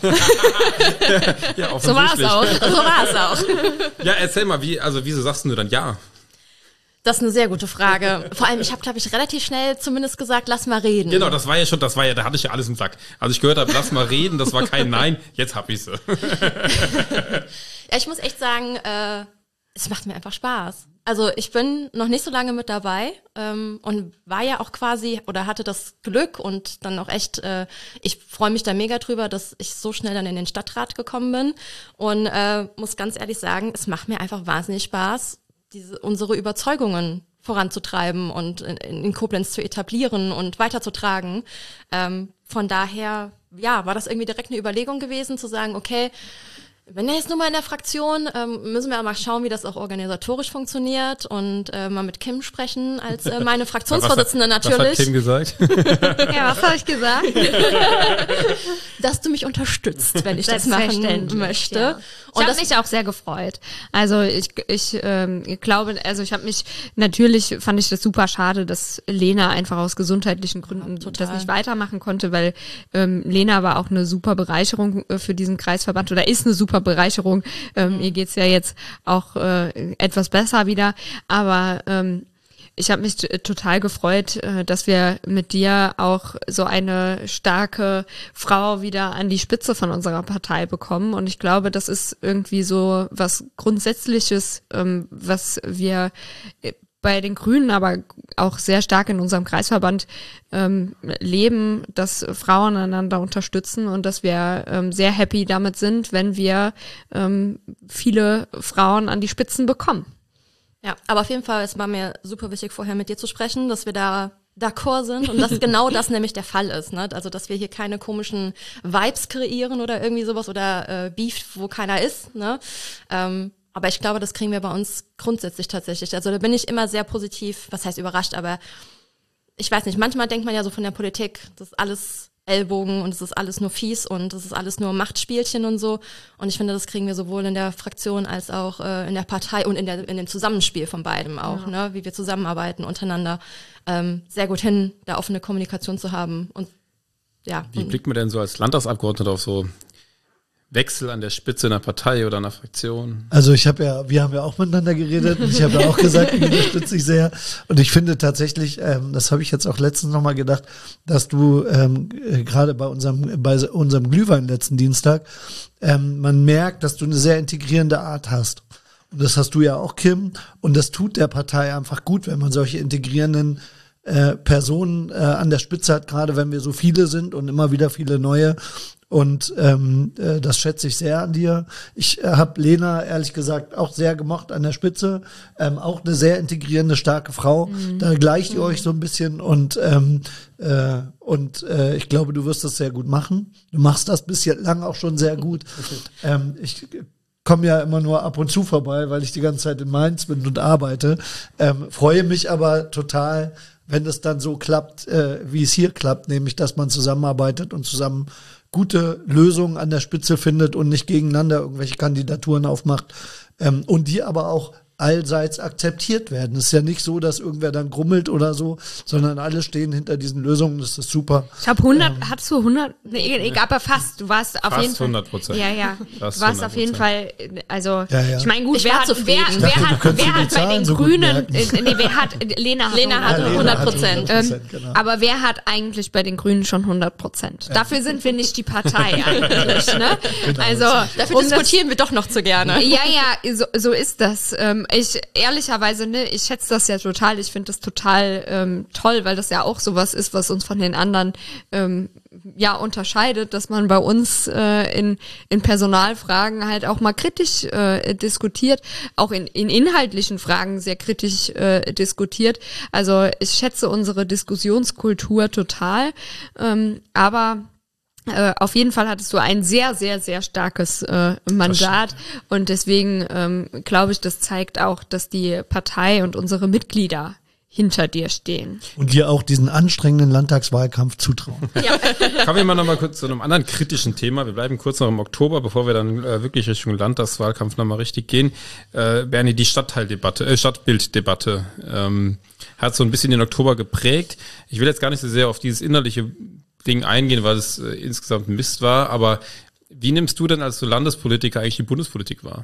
Ja, So war es auch. So war es auch. Ja, erzähl mal, wieso sagst du dann ja? Das ist eine sehr gute Frage. Vor allem, ich habe, glaube ich, relativ schnell zumindest gesagt, lass mal reden. Genau, da hatte ich ja alles im Sack. Als ich gehört habe, lass mal reden, das war kein Nein, jetzt hab ich's. Ja, ich muss echt sagen, es macht mir einfach Spaß. Also ich bin noch nicht so lange mit dabei und war ja auch quasi oder hatte das Glück und dann auch echt, ich freue mich da mega drüber, dass ich so schnell dann in den Stadtrat gekommen bin und muss ganz ehrlich sagen, es macht mir einfach wahnsinnig Spaß, unsere Überzeugungen voranzutreiben und in Koblenz zu etablieren und weiterzutragen. Von daher, ja, war das irgendwie direkt eine Überlegung gewesen, zu sagen, okay, wenn er jetzt nur mal in der Fraktion, müssen wir mal schauen, wie das auch organisatorisch funktioniert und mal mit Kim sprechen als meine Fraktionsvorsitzende natürlich. Was hat Kim gesagt? Ja, was habe ich gesagt? Dass du mich unterstützt, wenn ich das machen möchte. Ja. Und ich habe mich auch sehr gefreut. Also ich glaube, also natürlich fand ich das super schade, dass Lena einfach aus gesundheitlichen Gründen das nicht weitermachen konnte, weil Lena war auch eine super Bereicherung für diesen Kreisverband oder ist eine super Bereicherung. Ihr geht's ja jetzt auch etwas besser wieder, aber ich habe mich total gefreut, dass wir mit dir auch so eine starke Frau wieder an die Spitze von unserer Partei bekommen. Und ich glaube, das ist irgendwie so was Grundsätzliches, was wir bei den Grünen, aber auch sehr stark in unserem Kreisverband leben, dass Frauen einander unterstützen und dass wir sehr happy damit sind, wenn wir viele Frauen an die Spitzen bekommen. Ja, aber auf jeden Fall, es war mir super wichtig, vorher mit dir zu sprechen, dass wir da d'accord sind und dass genau das nämlich der Fall ist, ne? Also, dass wir hier keine komischen Vibes kreieren oder irgendwie sowas oder Beef, wo keiner ist, ne? Aber ich glaube, das kriegen wir bei uns grundsätzlich tatsächlich. Also da bin ich immer sehr positiv, was heißt überrascht, aber ich weiß nicht, manchmal denkt man ja so von der Politik, das ist alles Ellbogen und es ist alles nur fies und es ist alles nur Machtspielchen und so. Und ich finde, das kriegen wir sowohl in der Fraktion als auch in der Partei und in dem Zusammenspiel von beidem auch, ne, wie wir zusammenarbeiten untereinander, sehr gut hin, da offene Kommunikation zu haben. Und ja. Wie blickt man denn so als Landtagsabgeordneter auf so Wechsel an der Spitze einer Partei oder einer Fraktion? Also wir haben ja auch miteinander geredet und ich habe ja auch gesagt, ich unterstütze dich sehr. Und ich finde tatsächlich, das habe ich jetzt auch letztens nochmal gedacht, dass du gerade bei unserem Glühwein letzten Dienstag, man merkt, dass du eine sehr integrierende Art hast. Und das hast du ja auch, Kim. Und das tut der Partei einfach gut, wenn man solche integrierenden Personen an der Spitze hat, gerade wenn wir so viele sind und immer wieder viele neue. Und das schätze ich sehr an dir. Ich habe Lena ehrlich gesagt auch sehr gemocht an der Spitze. Auch eine sehr integrierende, starke Frau. Da gleicht ihr euch so ein bisschen und ich glaube, du wirst das sehr gut machen. Du machst das bislang auch schon sehr gut. Ich komme ja immer nur ab und zu vorbei, weil ich die ganze Zeit in Mainz bin und arbeite. Freue mich aber total, wenn es dann so klappt, wie es hier klappt, nämlich, dass man zusammenarbeitet und zusammen gute Lösungen an der Spitze findet und nicht gegeneinander irgendwelche Kandidaturen aufmacht und die aber auch allseits akzeptiert werden. Es ist ja nicht so, dass irgendwer dann grummelt oder so, sondern alle stehen hinter diesen Lösungen. Das ist super. Ich habe 100, hattest du 100? Nee, aber fast. Du warst auf jeden Fall. 100%. Ja. Du warst auf jeden Fall, also, ja. ich meine, gut, wer hat bei den so Grünen, Lena hat 100%. Genau. Aber wer hat eigentlich bei den Grünen schon 100%? Dafür sind wir nicht die Partei eigentlich, ne? Genau. Also, Dafür diskutieren wir doch noch zu gerne. Ja, so ist das. Ich ehrlicherweise, ne, ich schätze das ja total. Ich finde das total toll, weil das ja auch sowas ist, was uns von den anderen unterscheidet, dass man bei uns in Personalfragen halt auch mal kritisch diskutiert, auch in inhaltlichen Fragen sehr kritisch diskutiert. Also ich schätze unsere Diskussionskultur total, aber auf jeden Fall hattest du ein sehr, sehr, sehr starkes Mandat und deswegen glaube ich, das zeigt auch, dass die Partei und unsere Mitglieder hinter dir stehen. Und dir auch diesen anstrengenden Landtagswahlkampf zutrauen. Kommen wir mal noch mal kurz zu einem anderen kritischen Thema. Wir bleiben kurz noch im Oktober, bevor wir dann wirklich Richtung Landtagswahlkampf noch mal richtig gehen. Bernie, die Stadtbilddebatte hat so ein bisschen den Oktober geprägt. Ich will jetzt gar nicht so sehr auf dieses innerliche Ding eingehen, weil es insgesamt Mist war, aber wie nimmst du denn als Landespolitiker eigentlich die Bundespolitik wahr?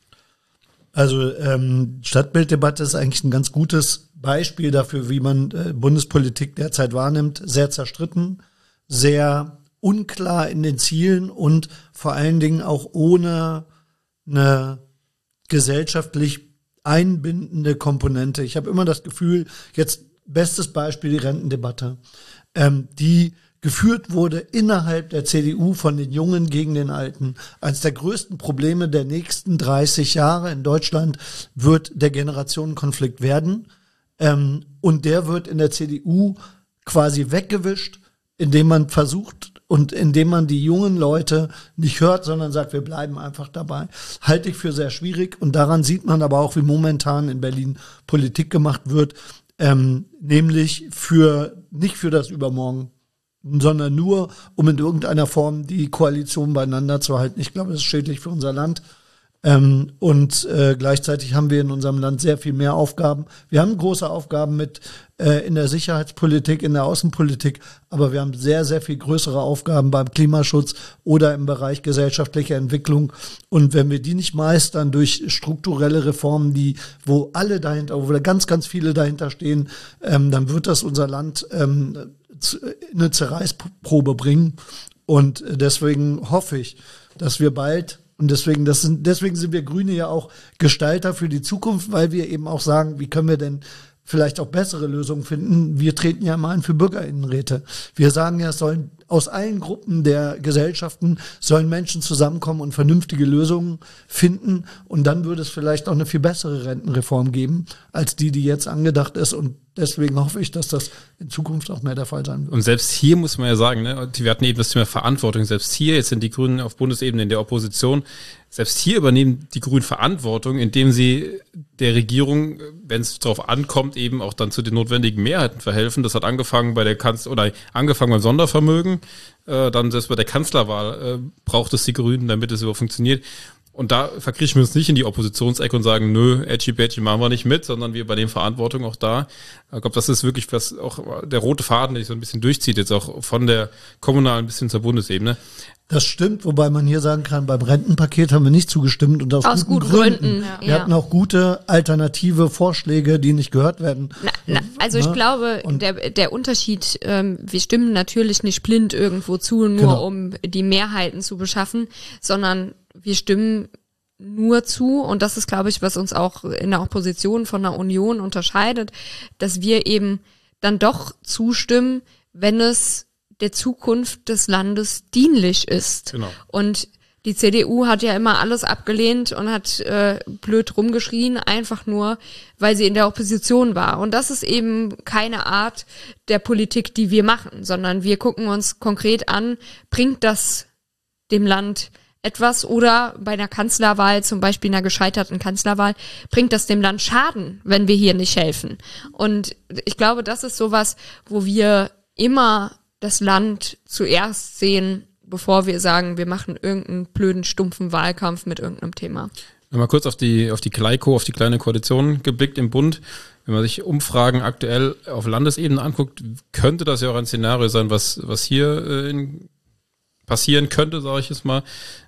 Also Stadtbilddebatte ist eigentlich ein ganz gutes Beispiel dafür, wie man Bundespolitik derzeit wahrnimmt. Sehr zerstritten, sehr unklar in den Zielen und vor allen Dingen auch ohne eine gesellschaftlich einbindende Komponente. Ich habe immer das Gefühl, jetzt bestes Beispiel die Rentendebatte, die geführt wurde innerhalb der CDU von den Jungen gegen den Alten. Eines der größten Probleme der nächsten 30 Jahre in Deutschland wird der Generationenkonflikt werden. Und der wird in der CDU quasi weggewischt, indem man versucht und indem man die jungen Leute nicht hört, sondern sagt, wir bleiben einfach dabei. Halte ich für sehr schwierig. Und daran sieht man aber auch, wie momentan in Berlin Politik gemacht wird, nämlich nicht für das Übermorgen, sondern nur, um in irgendeiner Form die Koalition beieinander zu halten. Ich glaube, das ist schädlich für unser Land. Und gleichzeitig haben wir in unserem Land sehr viel mehr Aufgaben. Wir haben große Aufgaben in der Sicherheitspolitik, in der Außenpolitik, aber wir haben sehr, sehr viel größere Aufgaben beim Klimaschutz oder im Bereich gesellschaftlicher Entwicklung. Und wenn wir die nicht meistern durch strukturelle Reformen, wo alle dahinter, wo ganz, ganz viele dahinter stehen, dann wird das unser Land eine Zerreißprobe bringen. Und deswegen hoffe ich, dass wir bald, und deswegen sind wir Grüne ja auch Gestalter für die Zukunft, weil wir eben auch sagen, wie können wir denn vielleicht auch bessere Lösungen finden. Wir treten ja mal ein für BürgerInnenräte. Wir sagen ja, es sollen aus allen Gruppen der Gesellschaften sollen Menschen zusammenkommen und vernünftige Lösungen finden. Und dann würde es vielleicht auch eine viel bessere Rentenreform geben, als die jetzt angedacht ist. Und deswegen hoffe ich, dass das in Zukunft auch mehr der Fall sein wird. Und selbst hier muss man ja sagen, ne, wir hatten eben das Thema Verantwortung. Selbst hier, jetzt sind die Grünen auf Bundesebene in der Opposition, selbst hier übernehmen die Grünen Verantwortung, indem sie der Regierung, wenn es darauf ankommt, eben auch dann zu den notwendigen Mehrheiten verhelfen. Das hat angefangen beim Sondervermögen, dann selbst bei der Kanzlerwahl braucht es die Grünen, damit es überhaupt funktioniert. Und da verkriechen wir uns nicht in die Oppositionsecke und sagen, nö, Edgy-Badgy machen wir nicht mit, sondern wir übernehmen Verantwortung auch da. Ich glaube, das ist wirklich was auch der rote Faden, der sich so ein bisschen durchzieht, jetzt auch von der kommunalen bis hin zur Bundesebene. Das stimmt, wobei man hier sagen kann, beim Rentenpaket haben wir nicht zugestimmt und aus guten Gründen. Ja. Wir hatten auch gute alternative Vorschläge, die nicht gehört werden. Ich glaube, der Unterschied, wir stimmen natürlich nicht blind irgendwo zu, nur um die Mehrheiten zu beschaffen, sondern wir stimmen nur zu, und das ist, glaube ich, was uns auch in der Opposition von der Union unterscheidet, dass wir eben dann doch zustimmen, wenn es der Zukunft des Landes dienlich ist. Genau. Und die CDU hat ja immer alles abgelehnt und hat blöd rumgeschrien, einfach nur, weil sie in der Opposition war. Und das ist eben keine Art der Politik, die wir machen, sondern wir gucken uns konkret an, bringt das dem Land etwas, oder bei einer Kanzlerwahl, zum Beispiel einer gescheiterten Kanzlerwahl, bringt das dem Land Schaden, wenn wir hier nicht helfen. Und ich glaube, das ist sowas, wo wir immer das Land zuerst sehen, bevor wir sagen, wir machen irgendeinen blöden, stumpfen Wahlkampf mit irgendeinem Thema. Mal kurz auf die Kleiko, auf die kleine Koalition geblickt im Bund. Wenn man sich Umfragen aktuell auf Landesebene anguckt, könnte das ja auch ein Szenario sein, was hier passieren könnte, sage ich jetzt mal.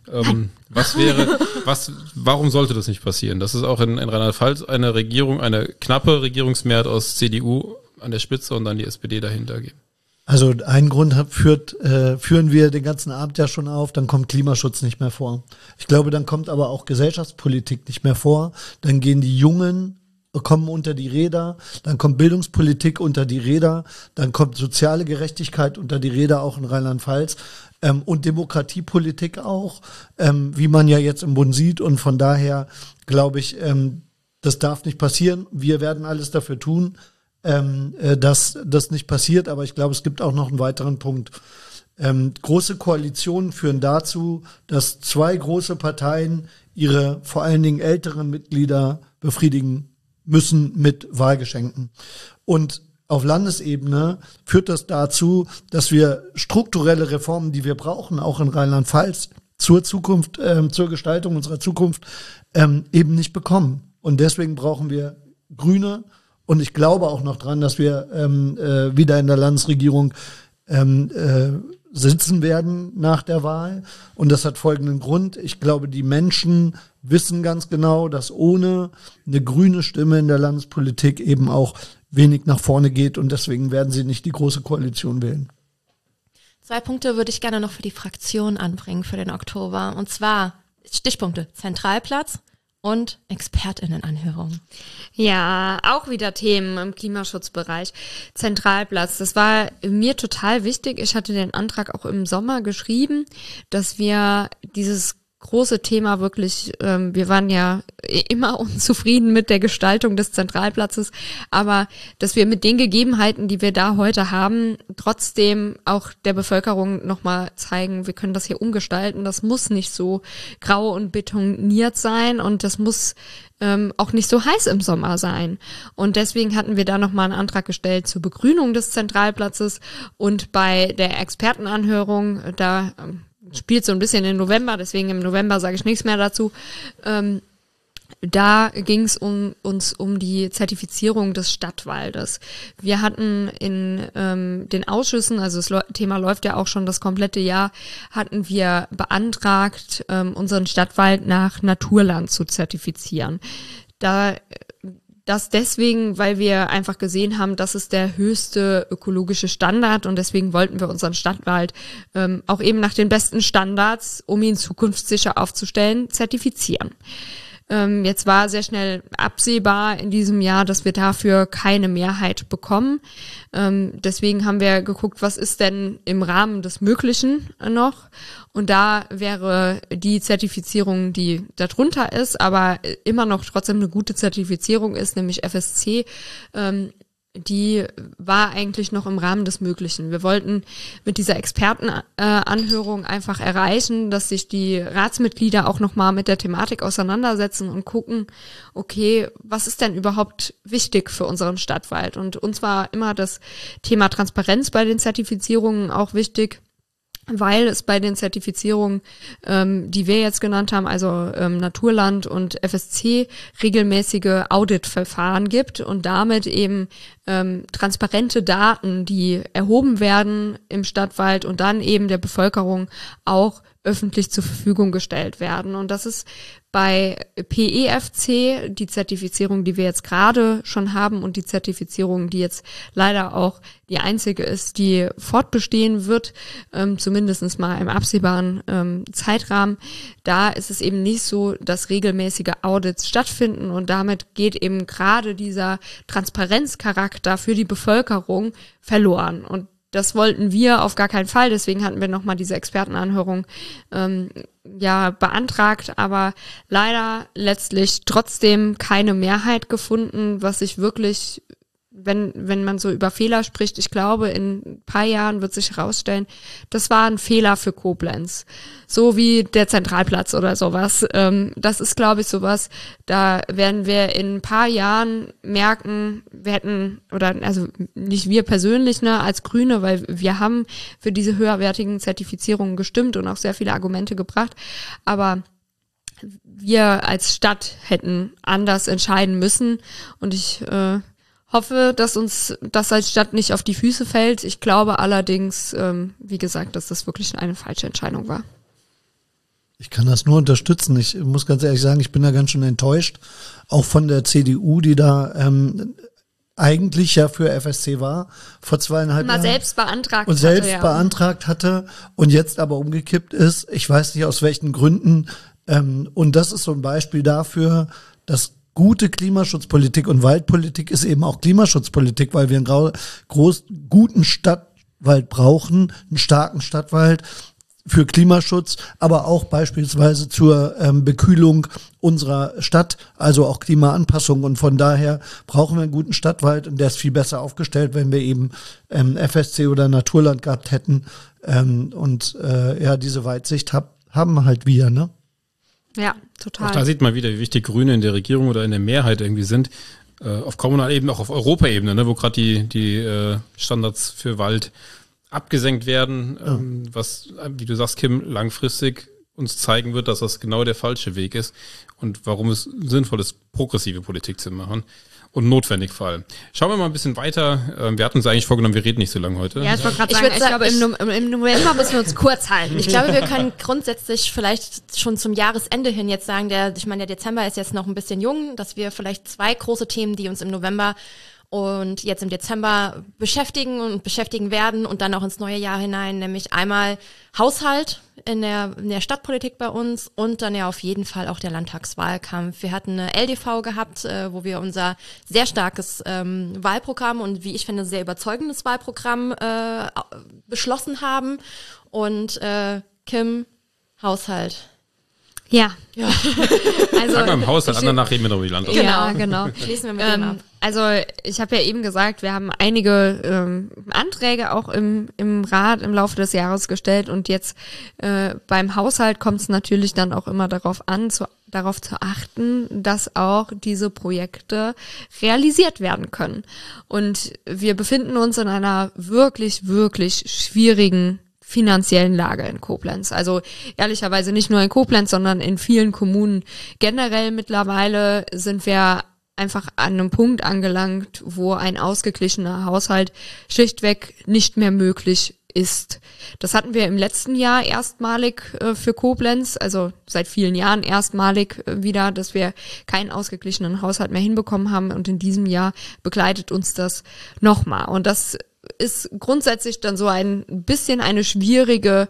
Warum sollte das nicht passieren? Das ist auch in Rheinland-Pfalz eine Regierung, eine knappe Regierungsmehrheit aus CDU an der Spitze und dann die SPD dahinter geben. Also einen Grund führen wir den ganzen Abend ja schon auf, dann kommt Klimaschutz nicht mehr vor. Ich glaube, dann kommt aber auch Gesellschaftspolitik nicht mehr vor. Dann gehen die Jungen, kommen unter die Räder, dann kommt Bildungspolitik unter die Räder, dann kommt soziale Gerechtigkeit unter die Räder, auch in Rheinland-Pfalz, und Demokratiepolitik auch, wie man ja jetzt im Bund sieht. Und von daher glaube ich, das darf nicht passieren. Wir werden alles dafür tun, dass das nicht passiert, aber ich glaube, es gibt auch noch einen weiteren Punkt. Große Koalitionen führen dazu, dass zwei große Parteien ihre vor allen Dingen älteren Mitglieder befriedigen müssen mit Wahlgeschenken. Und auf Landesebene führt das dazu, dass wir strukturelle Reformen, die wir brauchen, auch in Rheinland-Pfalz, zur Zukunft, zur Gestaltung unserer Zukunft, eben nicht bekommen. Und deswegen brauchen wir Grüne. Und ich glaube auch noch dran, dass wir wieder in der Landesregierung sitzen werden nach der Wahl. Und das hat folgenden Grund. Ich glaube, die Menschen wissen ganz genau, dass ohne eine grüne Stimme in der Landespolitik eben auch wenig nach vorne geht. Und deswegen werden sie nicht die Große Koalition wählen. 2 Punkte würde ich gerne noch für die Fraktion anbringen für den Oktober. Und zwar Stichpunkte: Zentralplatz und ExpertInnenanhörung. Ja, auch wieder Themen im Klimaschutzbereich. Zentralplatz, das war mir total wichtig. Ich hatte den Antrag auch im Sommer geschrieben, dass wir dieses große Thema wirklich, wir waren ja immer unzufrieden mit der Gestaltung des Zentralplatzes, aber dass wir mit den Gegebenheiten, die wir da heute haben, trotzdem auch der Bevölkerung nochmal zeigen, wir können das hier umgestalten, das muss nicht so grau und betoniert sein und das muss auch nicht so heiß im Sommer sein. Und deswegen hatten wir da nochmal einen Antrag gestellt zur Begrünung des Zentralplatzes und bei der Expertenanhörung, da spielt so ein bisschen im November, deswegen im November sage ich nichts mehr dazu. Da ging es uns um die Zertifizierung des Stadtwaldes. Wir hatten in den Ausschüssen, also das Thema läuft ja auch schon das komplette Jahr, hatten wir beantragt, unseren Stadtwald nach Naturland zu zertifizieren. Das deswegen, weil wir einfach gesehen haben, das ist der höchste ökologische Standard und deswegen wollten wir unseren Stadtwald auch eben nach den besten Standards, um ihn zukunftssicher aufzustellen, zertifizieren. Jetzt war sehr schnell absehbar in diesem Jahr, dass wir dafür keine Mehrheit bekommen. Deswegen haben wir geguckt, was ist denn im Rahmen des Möglichen noch? Und da wäre die Zertifizierung, die darunter ist, aber immer noch trotzdem eine gute Zertifizierung ist, nämlich FSC, die war eigentlich noch im Rahmen des Möglichen. Wir wollten mit dieser Expertenanhörung einfach erreichen, dass sich die Ratsmitglieder auch nochmal mit der Thematik auseinandersetzen und gucken, okay, was ist denn überhaupt wichtig für unseren Stadtwald? Und uns war immer das Thema Transparenz bei den Zertifizierungen auch wichtig, weil es bei den Zertifizierungen, die wir jetzt genannt haben, also Naturland und FSC, regelmäßige Auditverfahren gibt und damit eben transparente Daten, die erhoben werden im Stadtwald und dann eben der Bevölkerung auch öffentlich zur Verfügung gestellt werden. Und das ist bei PEFC, die Zertifizierung, die wir jetzt gerade schon haben und die Zertifizierung, die jetzt leider auch die einzige ist, die fortbestehen wird, zumindest mal im absehbaren Zeitrahmen. Da ist es eben nicht so, dass regelmäßige Audits stattfinden und damit geht eben gerade dieser Transparenzcharakter für die Bevölkerung verloren. Und das wollten wir auf gar keinen Fall, deswegen hatten wir nochmal diese Expertenanhörung beantragt, aber leider letztlich trotzdem keine Mehrheit gefunden, was sich wirklich, wenn man so über Fehler spricht, ich glaube, in ein paar Jahren wird sich herausstellen, das war ein Fehler für Koblenz. So wie der Zentralplatz oder sowas. Das ist, glaube ich, sowas, da werden wir in ein paar Jahren merken, wir hätten, oder also nicht wir persönlich, als Grüne, weil wir haben für diese höherwertigen Zertifizierungen gestimmt und auch sehr viele Argumente gebracht, aber wir als Stadt hätten anders entscheiden müssen und ich hoffe, dass uns das als Stadt nicht auf die Füße fällt. Ich glaube allerdings, wie gesagt, dass das wirklich eine falsche Entscheidung war. Ich kann das nur unterstützen. Ich muss ganz ehrlich sagen, ich bin da ganz schön enttäuscht. Auch von der CDU, die da eigentlich ja für FSC war, vor 2,5 Jahren. Mal selbst beantragt und selbst beantragt hatte und jetzt aber umgekippt ist. Ich weiß nicht aus welchen Gründen. Und das ist so ein Beispiel dafür, dass gute Klimaschutzpolitik und Waldpolitik ist eben auch Klimaschutzpolitik, weil wir einen guten Stadtwald brauchen, einen starken Stadtwald für Klimaschutz, aber auch beispielsweise zur Bekühlung unserer Stadt, also auch Klimaanpassung. Und von daher brauchen wir einen guten Stadtwald und der ist viel besser aufgestellt, wenn wir eben FSC oder Naturland gehabt hätten. Diese Weitsicht haben halt wir, ne? Ja, total. Auch da sieht man wieder, wie wichtig Grüne in der Regierung oder in der Mehrheit irgendwie sind. auf kommunaler Ebene, auch auf Europaebene, ne, wo gerade die Standards für Wald abgesenkt werden, was, wie du sagst, Kim, langfristig uns zeigen wird, dass das genau der falsche Weg ist und warum es sinnvoll ist, progressive Politik zu machen. Und notwendig vor allem. Schauen wir mal ein bisschen weiter. Wir hatten uns eigentlich vorgenommen, wir reden nicht so lange heute. Ja, ich wollte gerade sagen, ich glaube, im November müssen wir uns kurz halten. Ich glaube, wir können grundsätzlich vielleicht schon zum Jahresende hin jetzt sagen, der Dezember ist jetzt noch ein bisschen jung, dass wir vielleicht 2 große Themen, die uns im November und jetzt im Dezember beschäftigen werden und dann auch ins neue Jahr hinein, nämlich einmal Haushalt in der Stadtpolitik bei uns und dann ja auf jeden Fall auch der Landtagswahlkampf. Wir hatten eine LDV gehabt, wo wir unser sehr starkes Wahlprogramm und wie ich finde sehr überzeugendes Wahlprogramm beschlossen haben und Kim, Haushalt. Ja. Also, sag mal im Haushalt, danach reden wir noch über die Landtagswahl. Ja, genau. Schließen wir mit dem ab. Also ich habe ja eben gesagt, wir haben einige Anträge auch im Rat im Laufe des Jahres gestellt und jetzt beim Haushalt kommt es natürlich dann auch immer darauf zu achten, dass auch diese Projekte realisiert werden können. Und wir befinden uns in einer wirklich, wirklich schwierigen finanziellen Lage in Koblenz. Also ehrlicherweise nicht nur in Koblenz, sondern in vielen Kommunen. Generell mittlerweile sind wir einfach an einem Punkt angelangt, wo ein ausgeglichener Haushalt schlichtweg nicht mehr möglich ist. Das hatten wir im letzten Jahr erstmalig für Koblenz, also seit vielen Jahren erstmalig wieder, dass wir keinen ausgeglichenen Haushalt mehr hinbekommen haben und in diesem Jahr begleitet uns das nochmal. Und das ist grundsätzlich dann so ein bisschen eine schwierige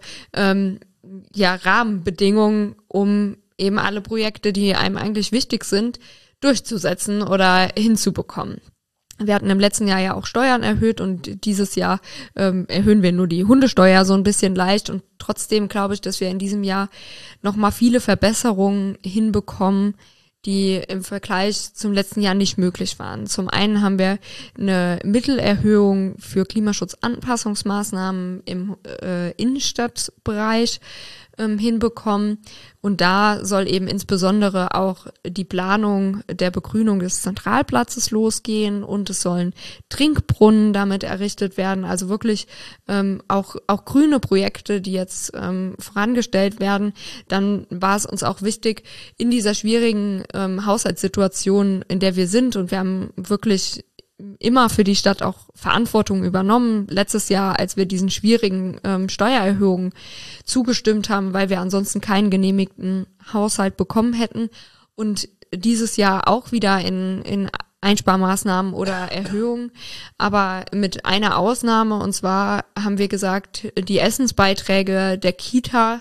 Rahmenbedingung, um eben alle Projekte, die einem eigentlich wichtig sind, durchzusetzen oder hinzubekommen. Wir hatten im letzten Jahr ja auch Steuern erhöht und dieses Jahr erhöhen wir nur die Hundesteuer so ein bisschen leicht und trotzdem glaube ich, dass wir in diesem Jahr nochmal viele Verbesserungen hinbekommen, die im Vergleich zum letzten Jahr nicht möglich waren. Zum einen haben wir eine Mittelerhöhung für Klimaschutzanpassungsmaßnahmen im Innenstadtbereich hinbekommen. Und da soll eben insbesondere auch die Planung der Begrünung des Zentralplatzes losgehen und es sollen Trinkbrunnen damit errichtet werden. Also wirklich auch grüne Projekte, die jetzt vorangestellt werden. Dann war es uns auch wichtig, in dieser schwierigen Haushaltssituation, in der wir sind, und wir haben wirklich immer für die Stadt auch Verantwortung übernommen. Letztes Jahr, als wir diesen schwierigen Steuererhöhungen zugestimmt haben, weil wir ansonsten keinen genehmigten Haushalt bekommen hätten. Und dieses Jahr auch wieder in Einsparmaßnahmen oder Erhöhungen, aber mit einer Ausnahme, und zwar haben wir gesagt, die Essensbeiträge der Kitas,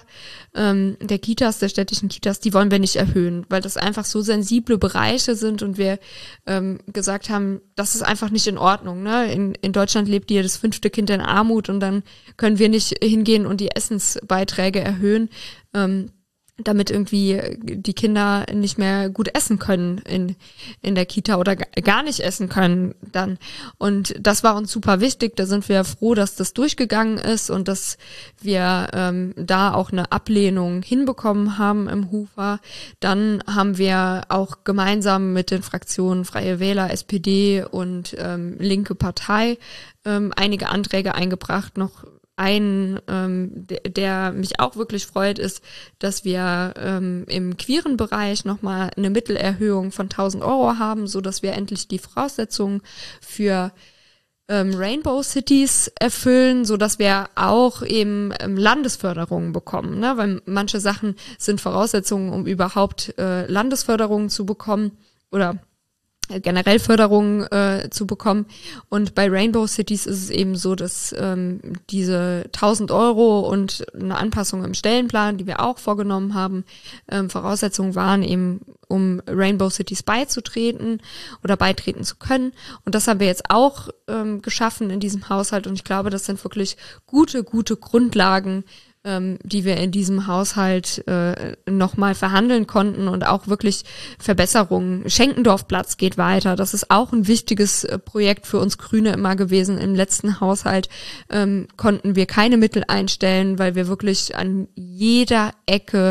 der städtischen Kitas, die wollen wir nicht erhöhen, weil das einfach so sensible Bereiche sind und wir gesagt haben, das ist einfach nicht in Ordnung. Ne? In Deutschland lebt jedes 5. Kind in Armut und dann können wir nicht hingehen und die Essensbeiträge erhöhen, damit irgendwie die Kinder nicht mehr gut essen können in der Kita oder gar nicht essen können dann. Und das war uns super wichtig. Da sind wir froh, dass das durchgegangen ist und dass wir da auch eine Ablehnung hinbekommen haben im Hufer. Dann haben wir auch gemeinsam mit den Fraktionen Freie Wähler, SPD und Linke Partei einige Anträge eingebracht. Noch ein, der mich auch wirklich freut, ist, dass wir im queeren Bereich nochmal eine Mittelerhöhung von 1.000 € haben, so dass wir endlich die Voraussetzungen für Rainbow Cities erfüllen, so dass wir auch eben Landesförderungen bekommen, ne? Weil manche Sachen sind Voraussetzungen, um überhaupt Landesförderungen zu bekommen oder generell Förderungen zu bekommen. Und bei Rainbow Cities ist es eben so, dass diese 1.000 € und eine Anpassung im Stellenplan, die wir auch vorgenommen haben, Voraussetzungen waren eben, um Rainbow Cities beizutreten oder beitreten zu können. Und das haben wir jetzt auch geschaffen in diesem Haushalt. Und ich glaube, das sind wirklich gute Grundlagen, die wir in diesem Haushalt nochmal verhandeln konnten und auch wirklich Verbesserungen. Schenkendorfplatz geht weiter. Das ist auch ein wichtiges Projekt für uns Grüne immer gewesen. Im letzten Haushalt konnten wir keine Mittel einstellen, weil wir wirklich an jeder Ecke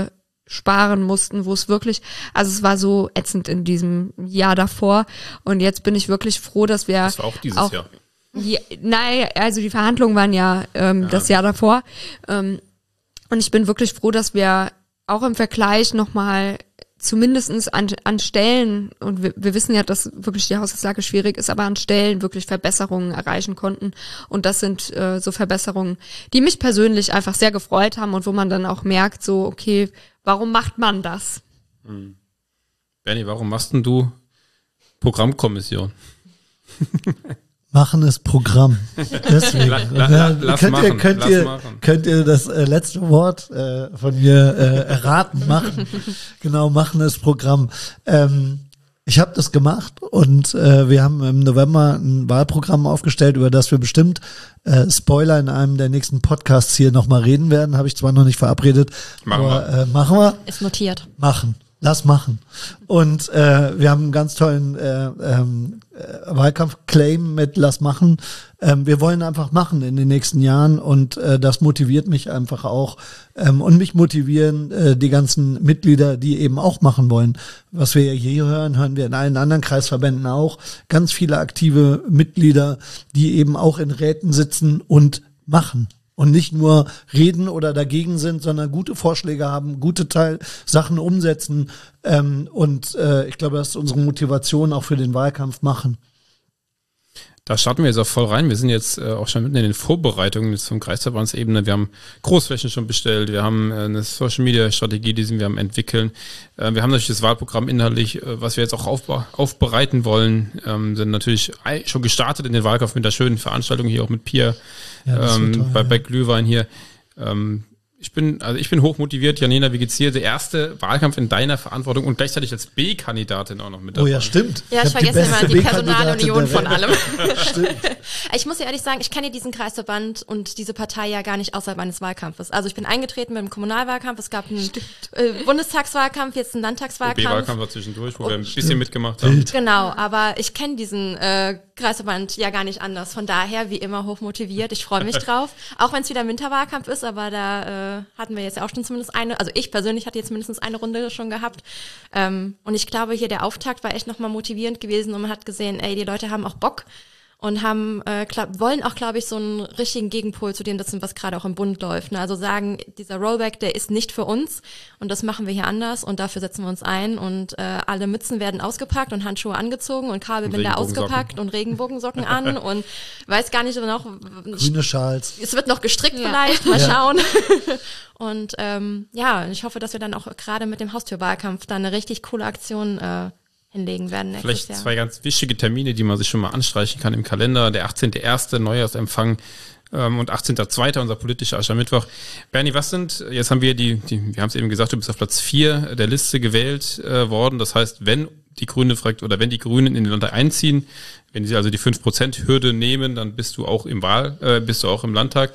sparen mussten, wo es wirklich, also es war so ätzend in diesem Jahr davor und jetzt bin ich wirklich froh, dass wir Das war auch dieses Jahr. Ja, nein, also die Verhandlungen waren ja das Jahr davor und ich bin wirklich froh, dass wir auch im Vergleich nochmal zumindestens an Stellen, und wir wissen ja, dass wirklich die Haushaltslage schwierig ist, aber an Stellen wirklich Verbesserungen erreichen konnten. Und das sind so Verbesserungen, die mich persönlich einfach sehr gefreut haben und wo man dann auch merkt, so, okay, warum macht man das? Bernie, warum machst denn du Programmkommission? Machen ist Programm. Deswegen. Lass machen. Könnt ihr das letzte Wort von mir erraten? Machen. Genau, machen ist Programm. Ich habe das gemacht und wir haben im November ein Wahlprogramm aufgestellt, über das wir bestimmt Spoiler in einem der nächsten Podcasts hier nochmal reden werden. Habe ich zwar noch nicht verabredet, machen wir. Ist notiert. Machen. Lass machen. Und wir haben einen ganz tollen Wahlkampf-Claim mit Lass machen. Wir wollen einfach machen in den nächsten Jahren und das motiviert mich einfach auch. Und mich motivieren die ganzen Mitglieder, die eben auch machen wollen. Was wir ja hier hören wir in allen anderen Kreisverbänden auch. Ganz viele aktive Mitglieder, die eben auch in Räten sitzen und machen. Und nicht nur reden oder dagegen sind, sondern gute Vorschläge haben, gute Sachen umsetzen. Ich glaube, das ist unsere Motivation auch für den Wahlkampf machen. Da starten wir jetzt auch voll rein. Wir sind jetzt auch schon mitten in den Vorbereitungen jetzt vom Kreisverbandsebene. Wir haben Großflächen schon bestellt. Wir haben eine Social-Media-Strategie, die sind wir am entwickeln. Wir haben natürlich das Wahlprogramm inhaltlich, was wir jetzt auch aufbereiten wollen. Sind natürlich schon gestartet in den Wahlkampf mit der schönen Veranstaltung hier auch mit Pia bei Glühwein hier. Ich bin hoch motiviert. Janina, wie geht's dir? Der erste Wahlkampf in deiner Verantwortung und gleichzeitig als B-Kandidatin auch noch mit dabei. Oh ja, stimmt. Ja, ich vergesse immer die Personalunion von allem. Stimmt. Ich muss ja ehrlich sagen, ich kenne diesen Kreisverband und diese Partei ja gar nicht außerhalb meines Wahlkampfes. Also ich bin eingetreten mit dem Kommunalwahlkampf, es gab einen Bundestagswahlkampf, jetzt einen Landtagswahlkampf. B-Wahlkampf war zwischendurch, wo wir ein bisschen mitgemacht haben. Genau, aber ich kenne diesen Kreisverband ja gar nicht anders. Von daher, wie immer, hochmotiviert. Ich freue mich drauf. Auch wenn es wieder Winterwahlkampf ist, aber da hatten wir jetzt ja auch schon zumindest also ich persönlich hatte jetzt mindestens eine Runde schon gehabt. Und ich glaube, hier der Auftakt war echt nochmal motivierend gewesen und man hat gesehen, ey, die Leute haben auch Bock und wollen auch, glaube ich, so einen richtigen Gegenpol zu dem, was gerade auch im Bund läuft. Ne? Also sagen, dieser Rollback, der ist nicht für uns und das machen wir hier anders und dafür setzen wir uns ein und alle Mützen werden ausgepackt und Handschuhe angezogen und Kabelbinder ausgepackt und Regenbogensocken an und weiß gar nicht noch. Grüne Schals. Es wird noch gestrickt vielleicht, mal schauen. Und ich hoffe, dass wir dann auch gerade mit dem Haustürwahlkampf dann eine richtig coole Aktion hinlegen werden nächstes Vielleicht Jahr. 2 ganz wichtige Termine, die man sich schon mal anstreichen kann im Kalender. Der 18.01. Neujahrsempfang und 18.02. unser politischer Aschermittwoch. Bernie, was sind, jetzt haben wir wir haben es eben gesagt, du bist auf Platz 4 der Liste gewählt worden. Das heißt, wenn die Grünen in den Landtag einziehen, wenn sie also die 5%-Hürde nehmen, dann bist du auch im Landtag.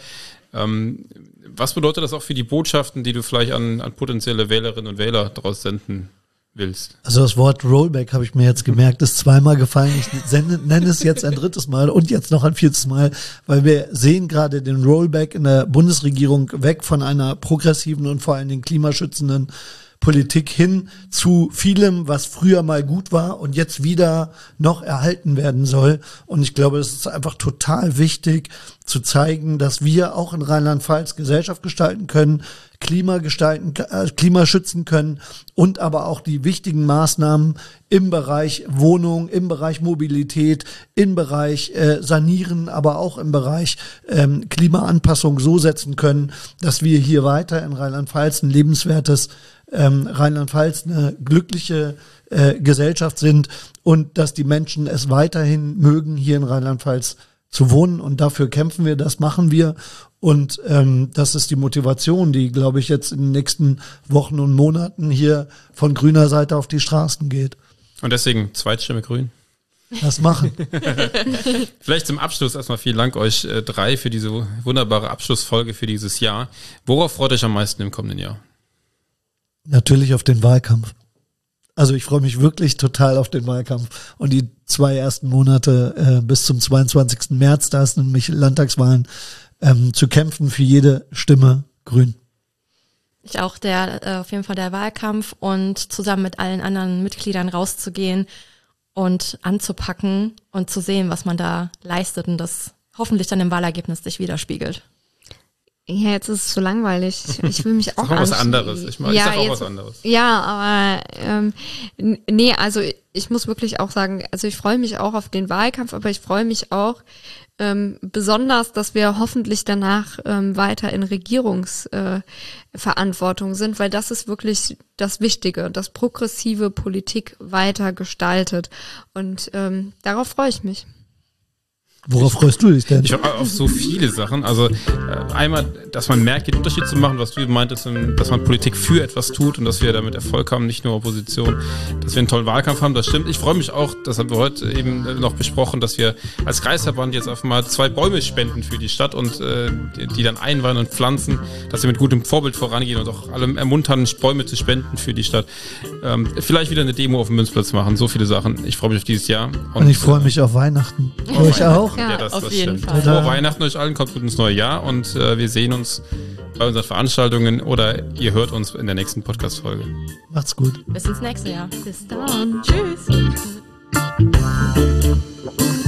Was bedeutet das auch für die Botschaften, die du vielleicht an potenzielle Wählerinnen und Wähler daraus senden willst? Also das Wort Rollback habe ich mir jetzt gemerkt, ist 2-mal gefallen. Ich nenne es jetzt ein 3. Mal und jetzt noch ein 4. Mal, weil wir sehen gerade den Rollback in der Bundesregierung weg von einer progressiven und vor allen Dingen klimaschützenden Politik hin zu vielem, was früher mal gut war und jetzt wieder noch erhalten werden soll. Und ich glaube, es ist einfach total wichtig zu zeigen, dass wir auch in Rheinland-Pfalz Gesellschaft gestalten können, Klima schützen können und aber auch die wichtigen Maßnahmen im Bereich Wohnung, im Bereich Mobilität, im Bereich Sanieren, aber auch im Bereich Klimaanpassung so setzen können, dass wir hier weiter in Rheinland-Pfalz ein lebenswertes Rheinland-Pfalz eine glückliche Gesellschaft sind und dass die Menschen es weiterhin mögen, hier in Rheinland-Pfalz zu wohnen und dafür kämpfen wir, das machen wir und das ist die Motivation, die, glaube ich, jetzt in den nächsten Wochen und Monaten hier von grüner Seite auf die Straßen geht. Und deswegen Zweitstimme Grün. Das machen. Vielleicht zum Abschluss erstmal vielen Dank euch 3 für diese wunderbare Abschlussfolge für dieses Jahr. Worauf freut euch am meisten im kommenden Jahr? Natürlich auf den Wahlkampf. Also ich freue mich wirklich total auf den Wahlkampf und die 2 ersten Monate bis zum 22. März, da ist nämlich Landtagswahlen, zu kämpfen für jede Stimme Grün. Ich auch, auf jeden Fall der Wahlkampf und zusammen mit allen anderen Mitgliedern rauszugehen und anzupacken und zu sehen, was man da leistet und das hoffentlich dann im Wahlergebnis sich widerspiegelt. Ja, jetzt ist es so langweilig. Ich will mich auch was anderes. Ich sag auch was anderes. Ja, aber nee, also ich muss wirklich auch sagen, also ich freue mich auch auf den Wahlkampf, aber ich freue mich auch besonders, dass wir hoffentlich danach weiter in Regierungsverantwortung sind, weil das ist wirklich das Wichtige, dass progressive Politik weiter gestaltet. Und darauf freue ich mich. Worauf freust du dich denn? Ich auf so viele Sachen. Also einmal, dass man merkt, den Unterschied zu machen, was du meintest, dass man Politik für etwas tut und dass wir damit Erfolg haben, nicht nur Opposition, dass wir einen tollen Wahlkampf haben, das stimmt. Ich freue mich auch, das haben wir heute eben noch besprochen, dass wir als Kreisverband jetzt auf mal 2 Bäume spenden für die Stadt und die dann einweihen und pflanzen, dass wir mit gutem Vorbild vorangehen und auch alle ermuntern, Bäume zu spenden für die Stadt. Vielleicht wieder eine Demo auf dem Münzplatz machen, so viele Sachen. Ich freue mich auf dieses Jahr. Und ich freue mich auf Weihnachten. Euch auch? Ja, das auf jeden stimmt. Fall. Frohe Weihnachten euch allen, kommt gut ins neue Jahr und wir sehen uns bei unseren Veranstaltungen oder ihr hört uns in der nächsten Podcast-Folge. Macht's gut. Bis ins nächste Jahr. Bis dann. Tschüss.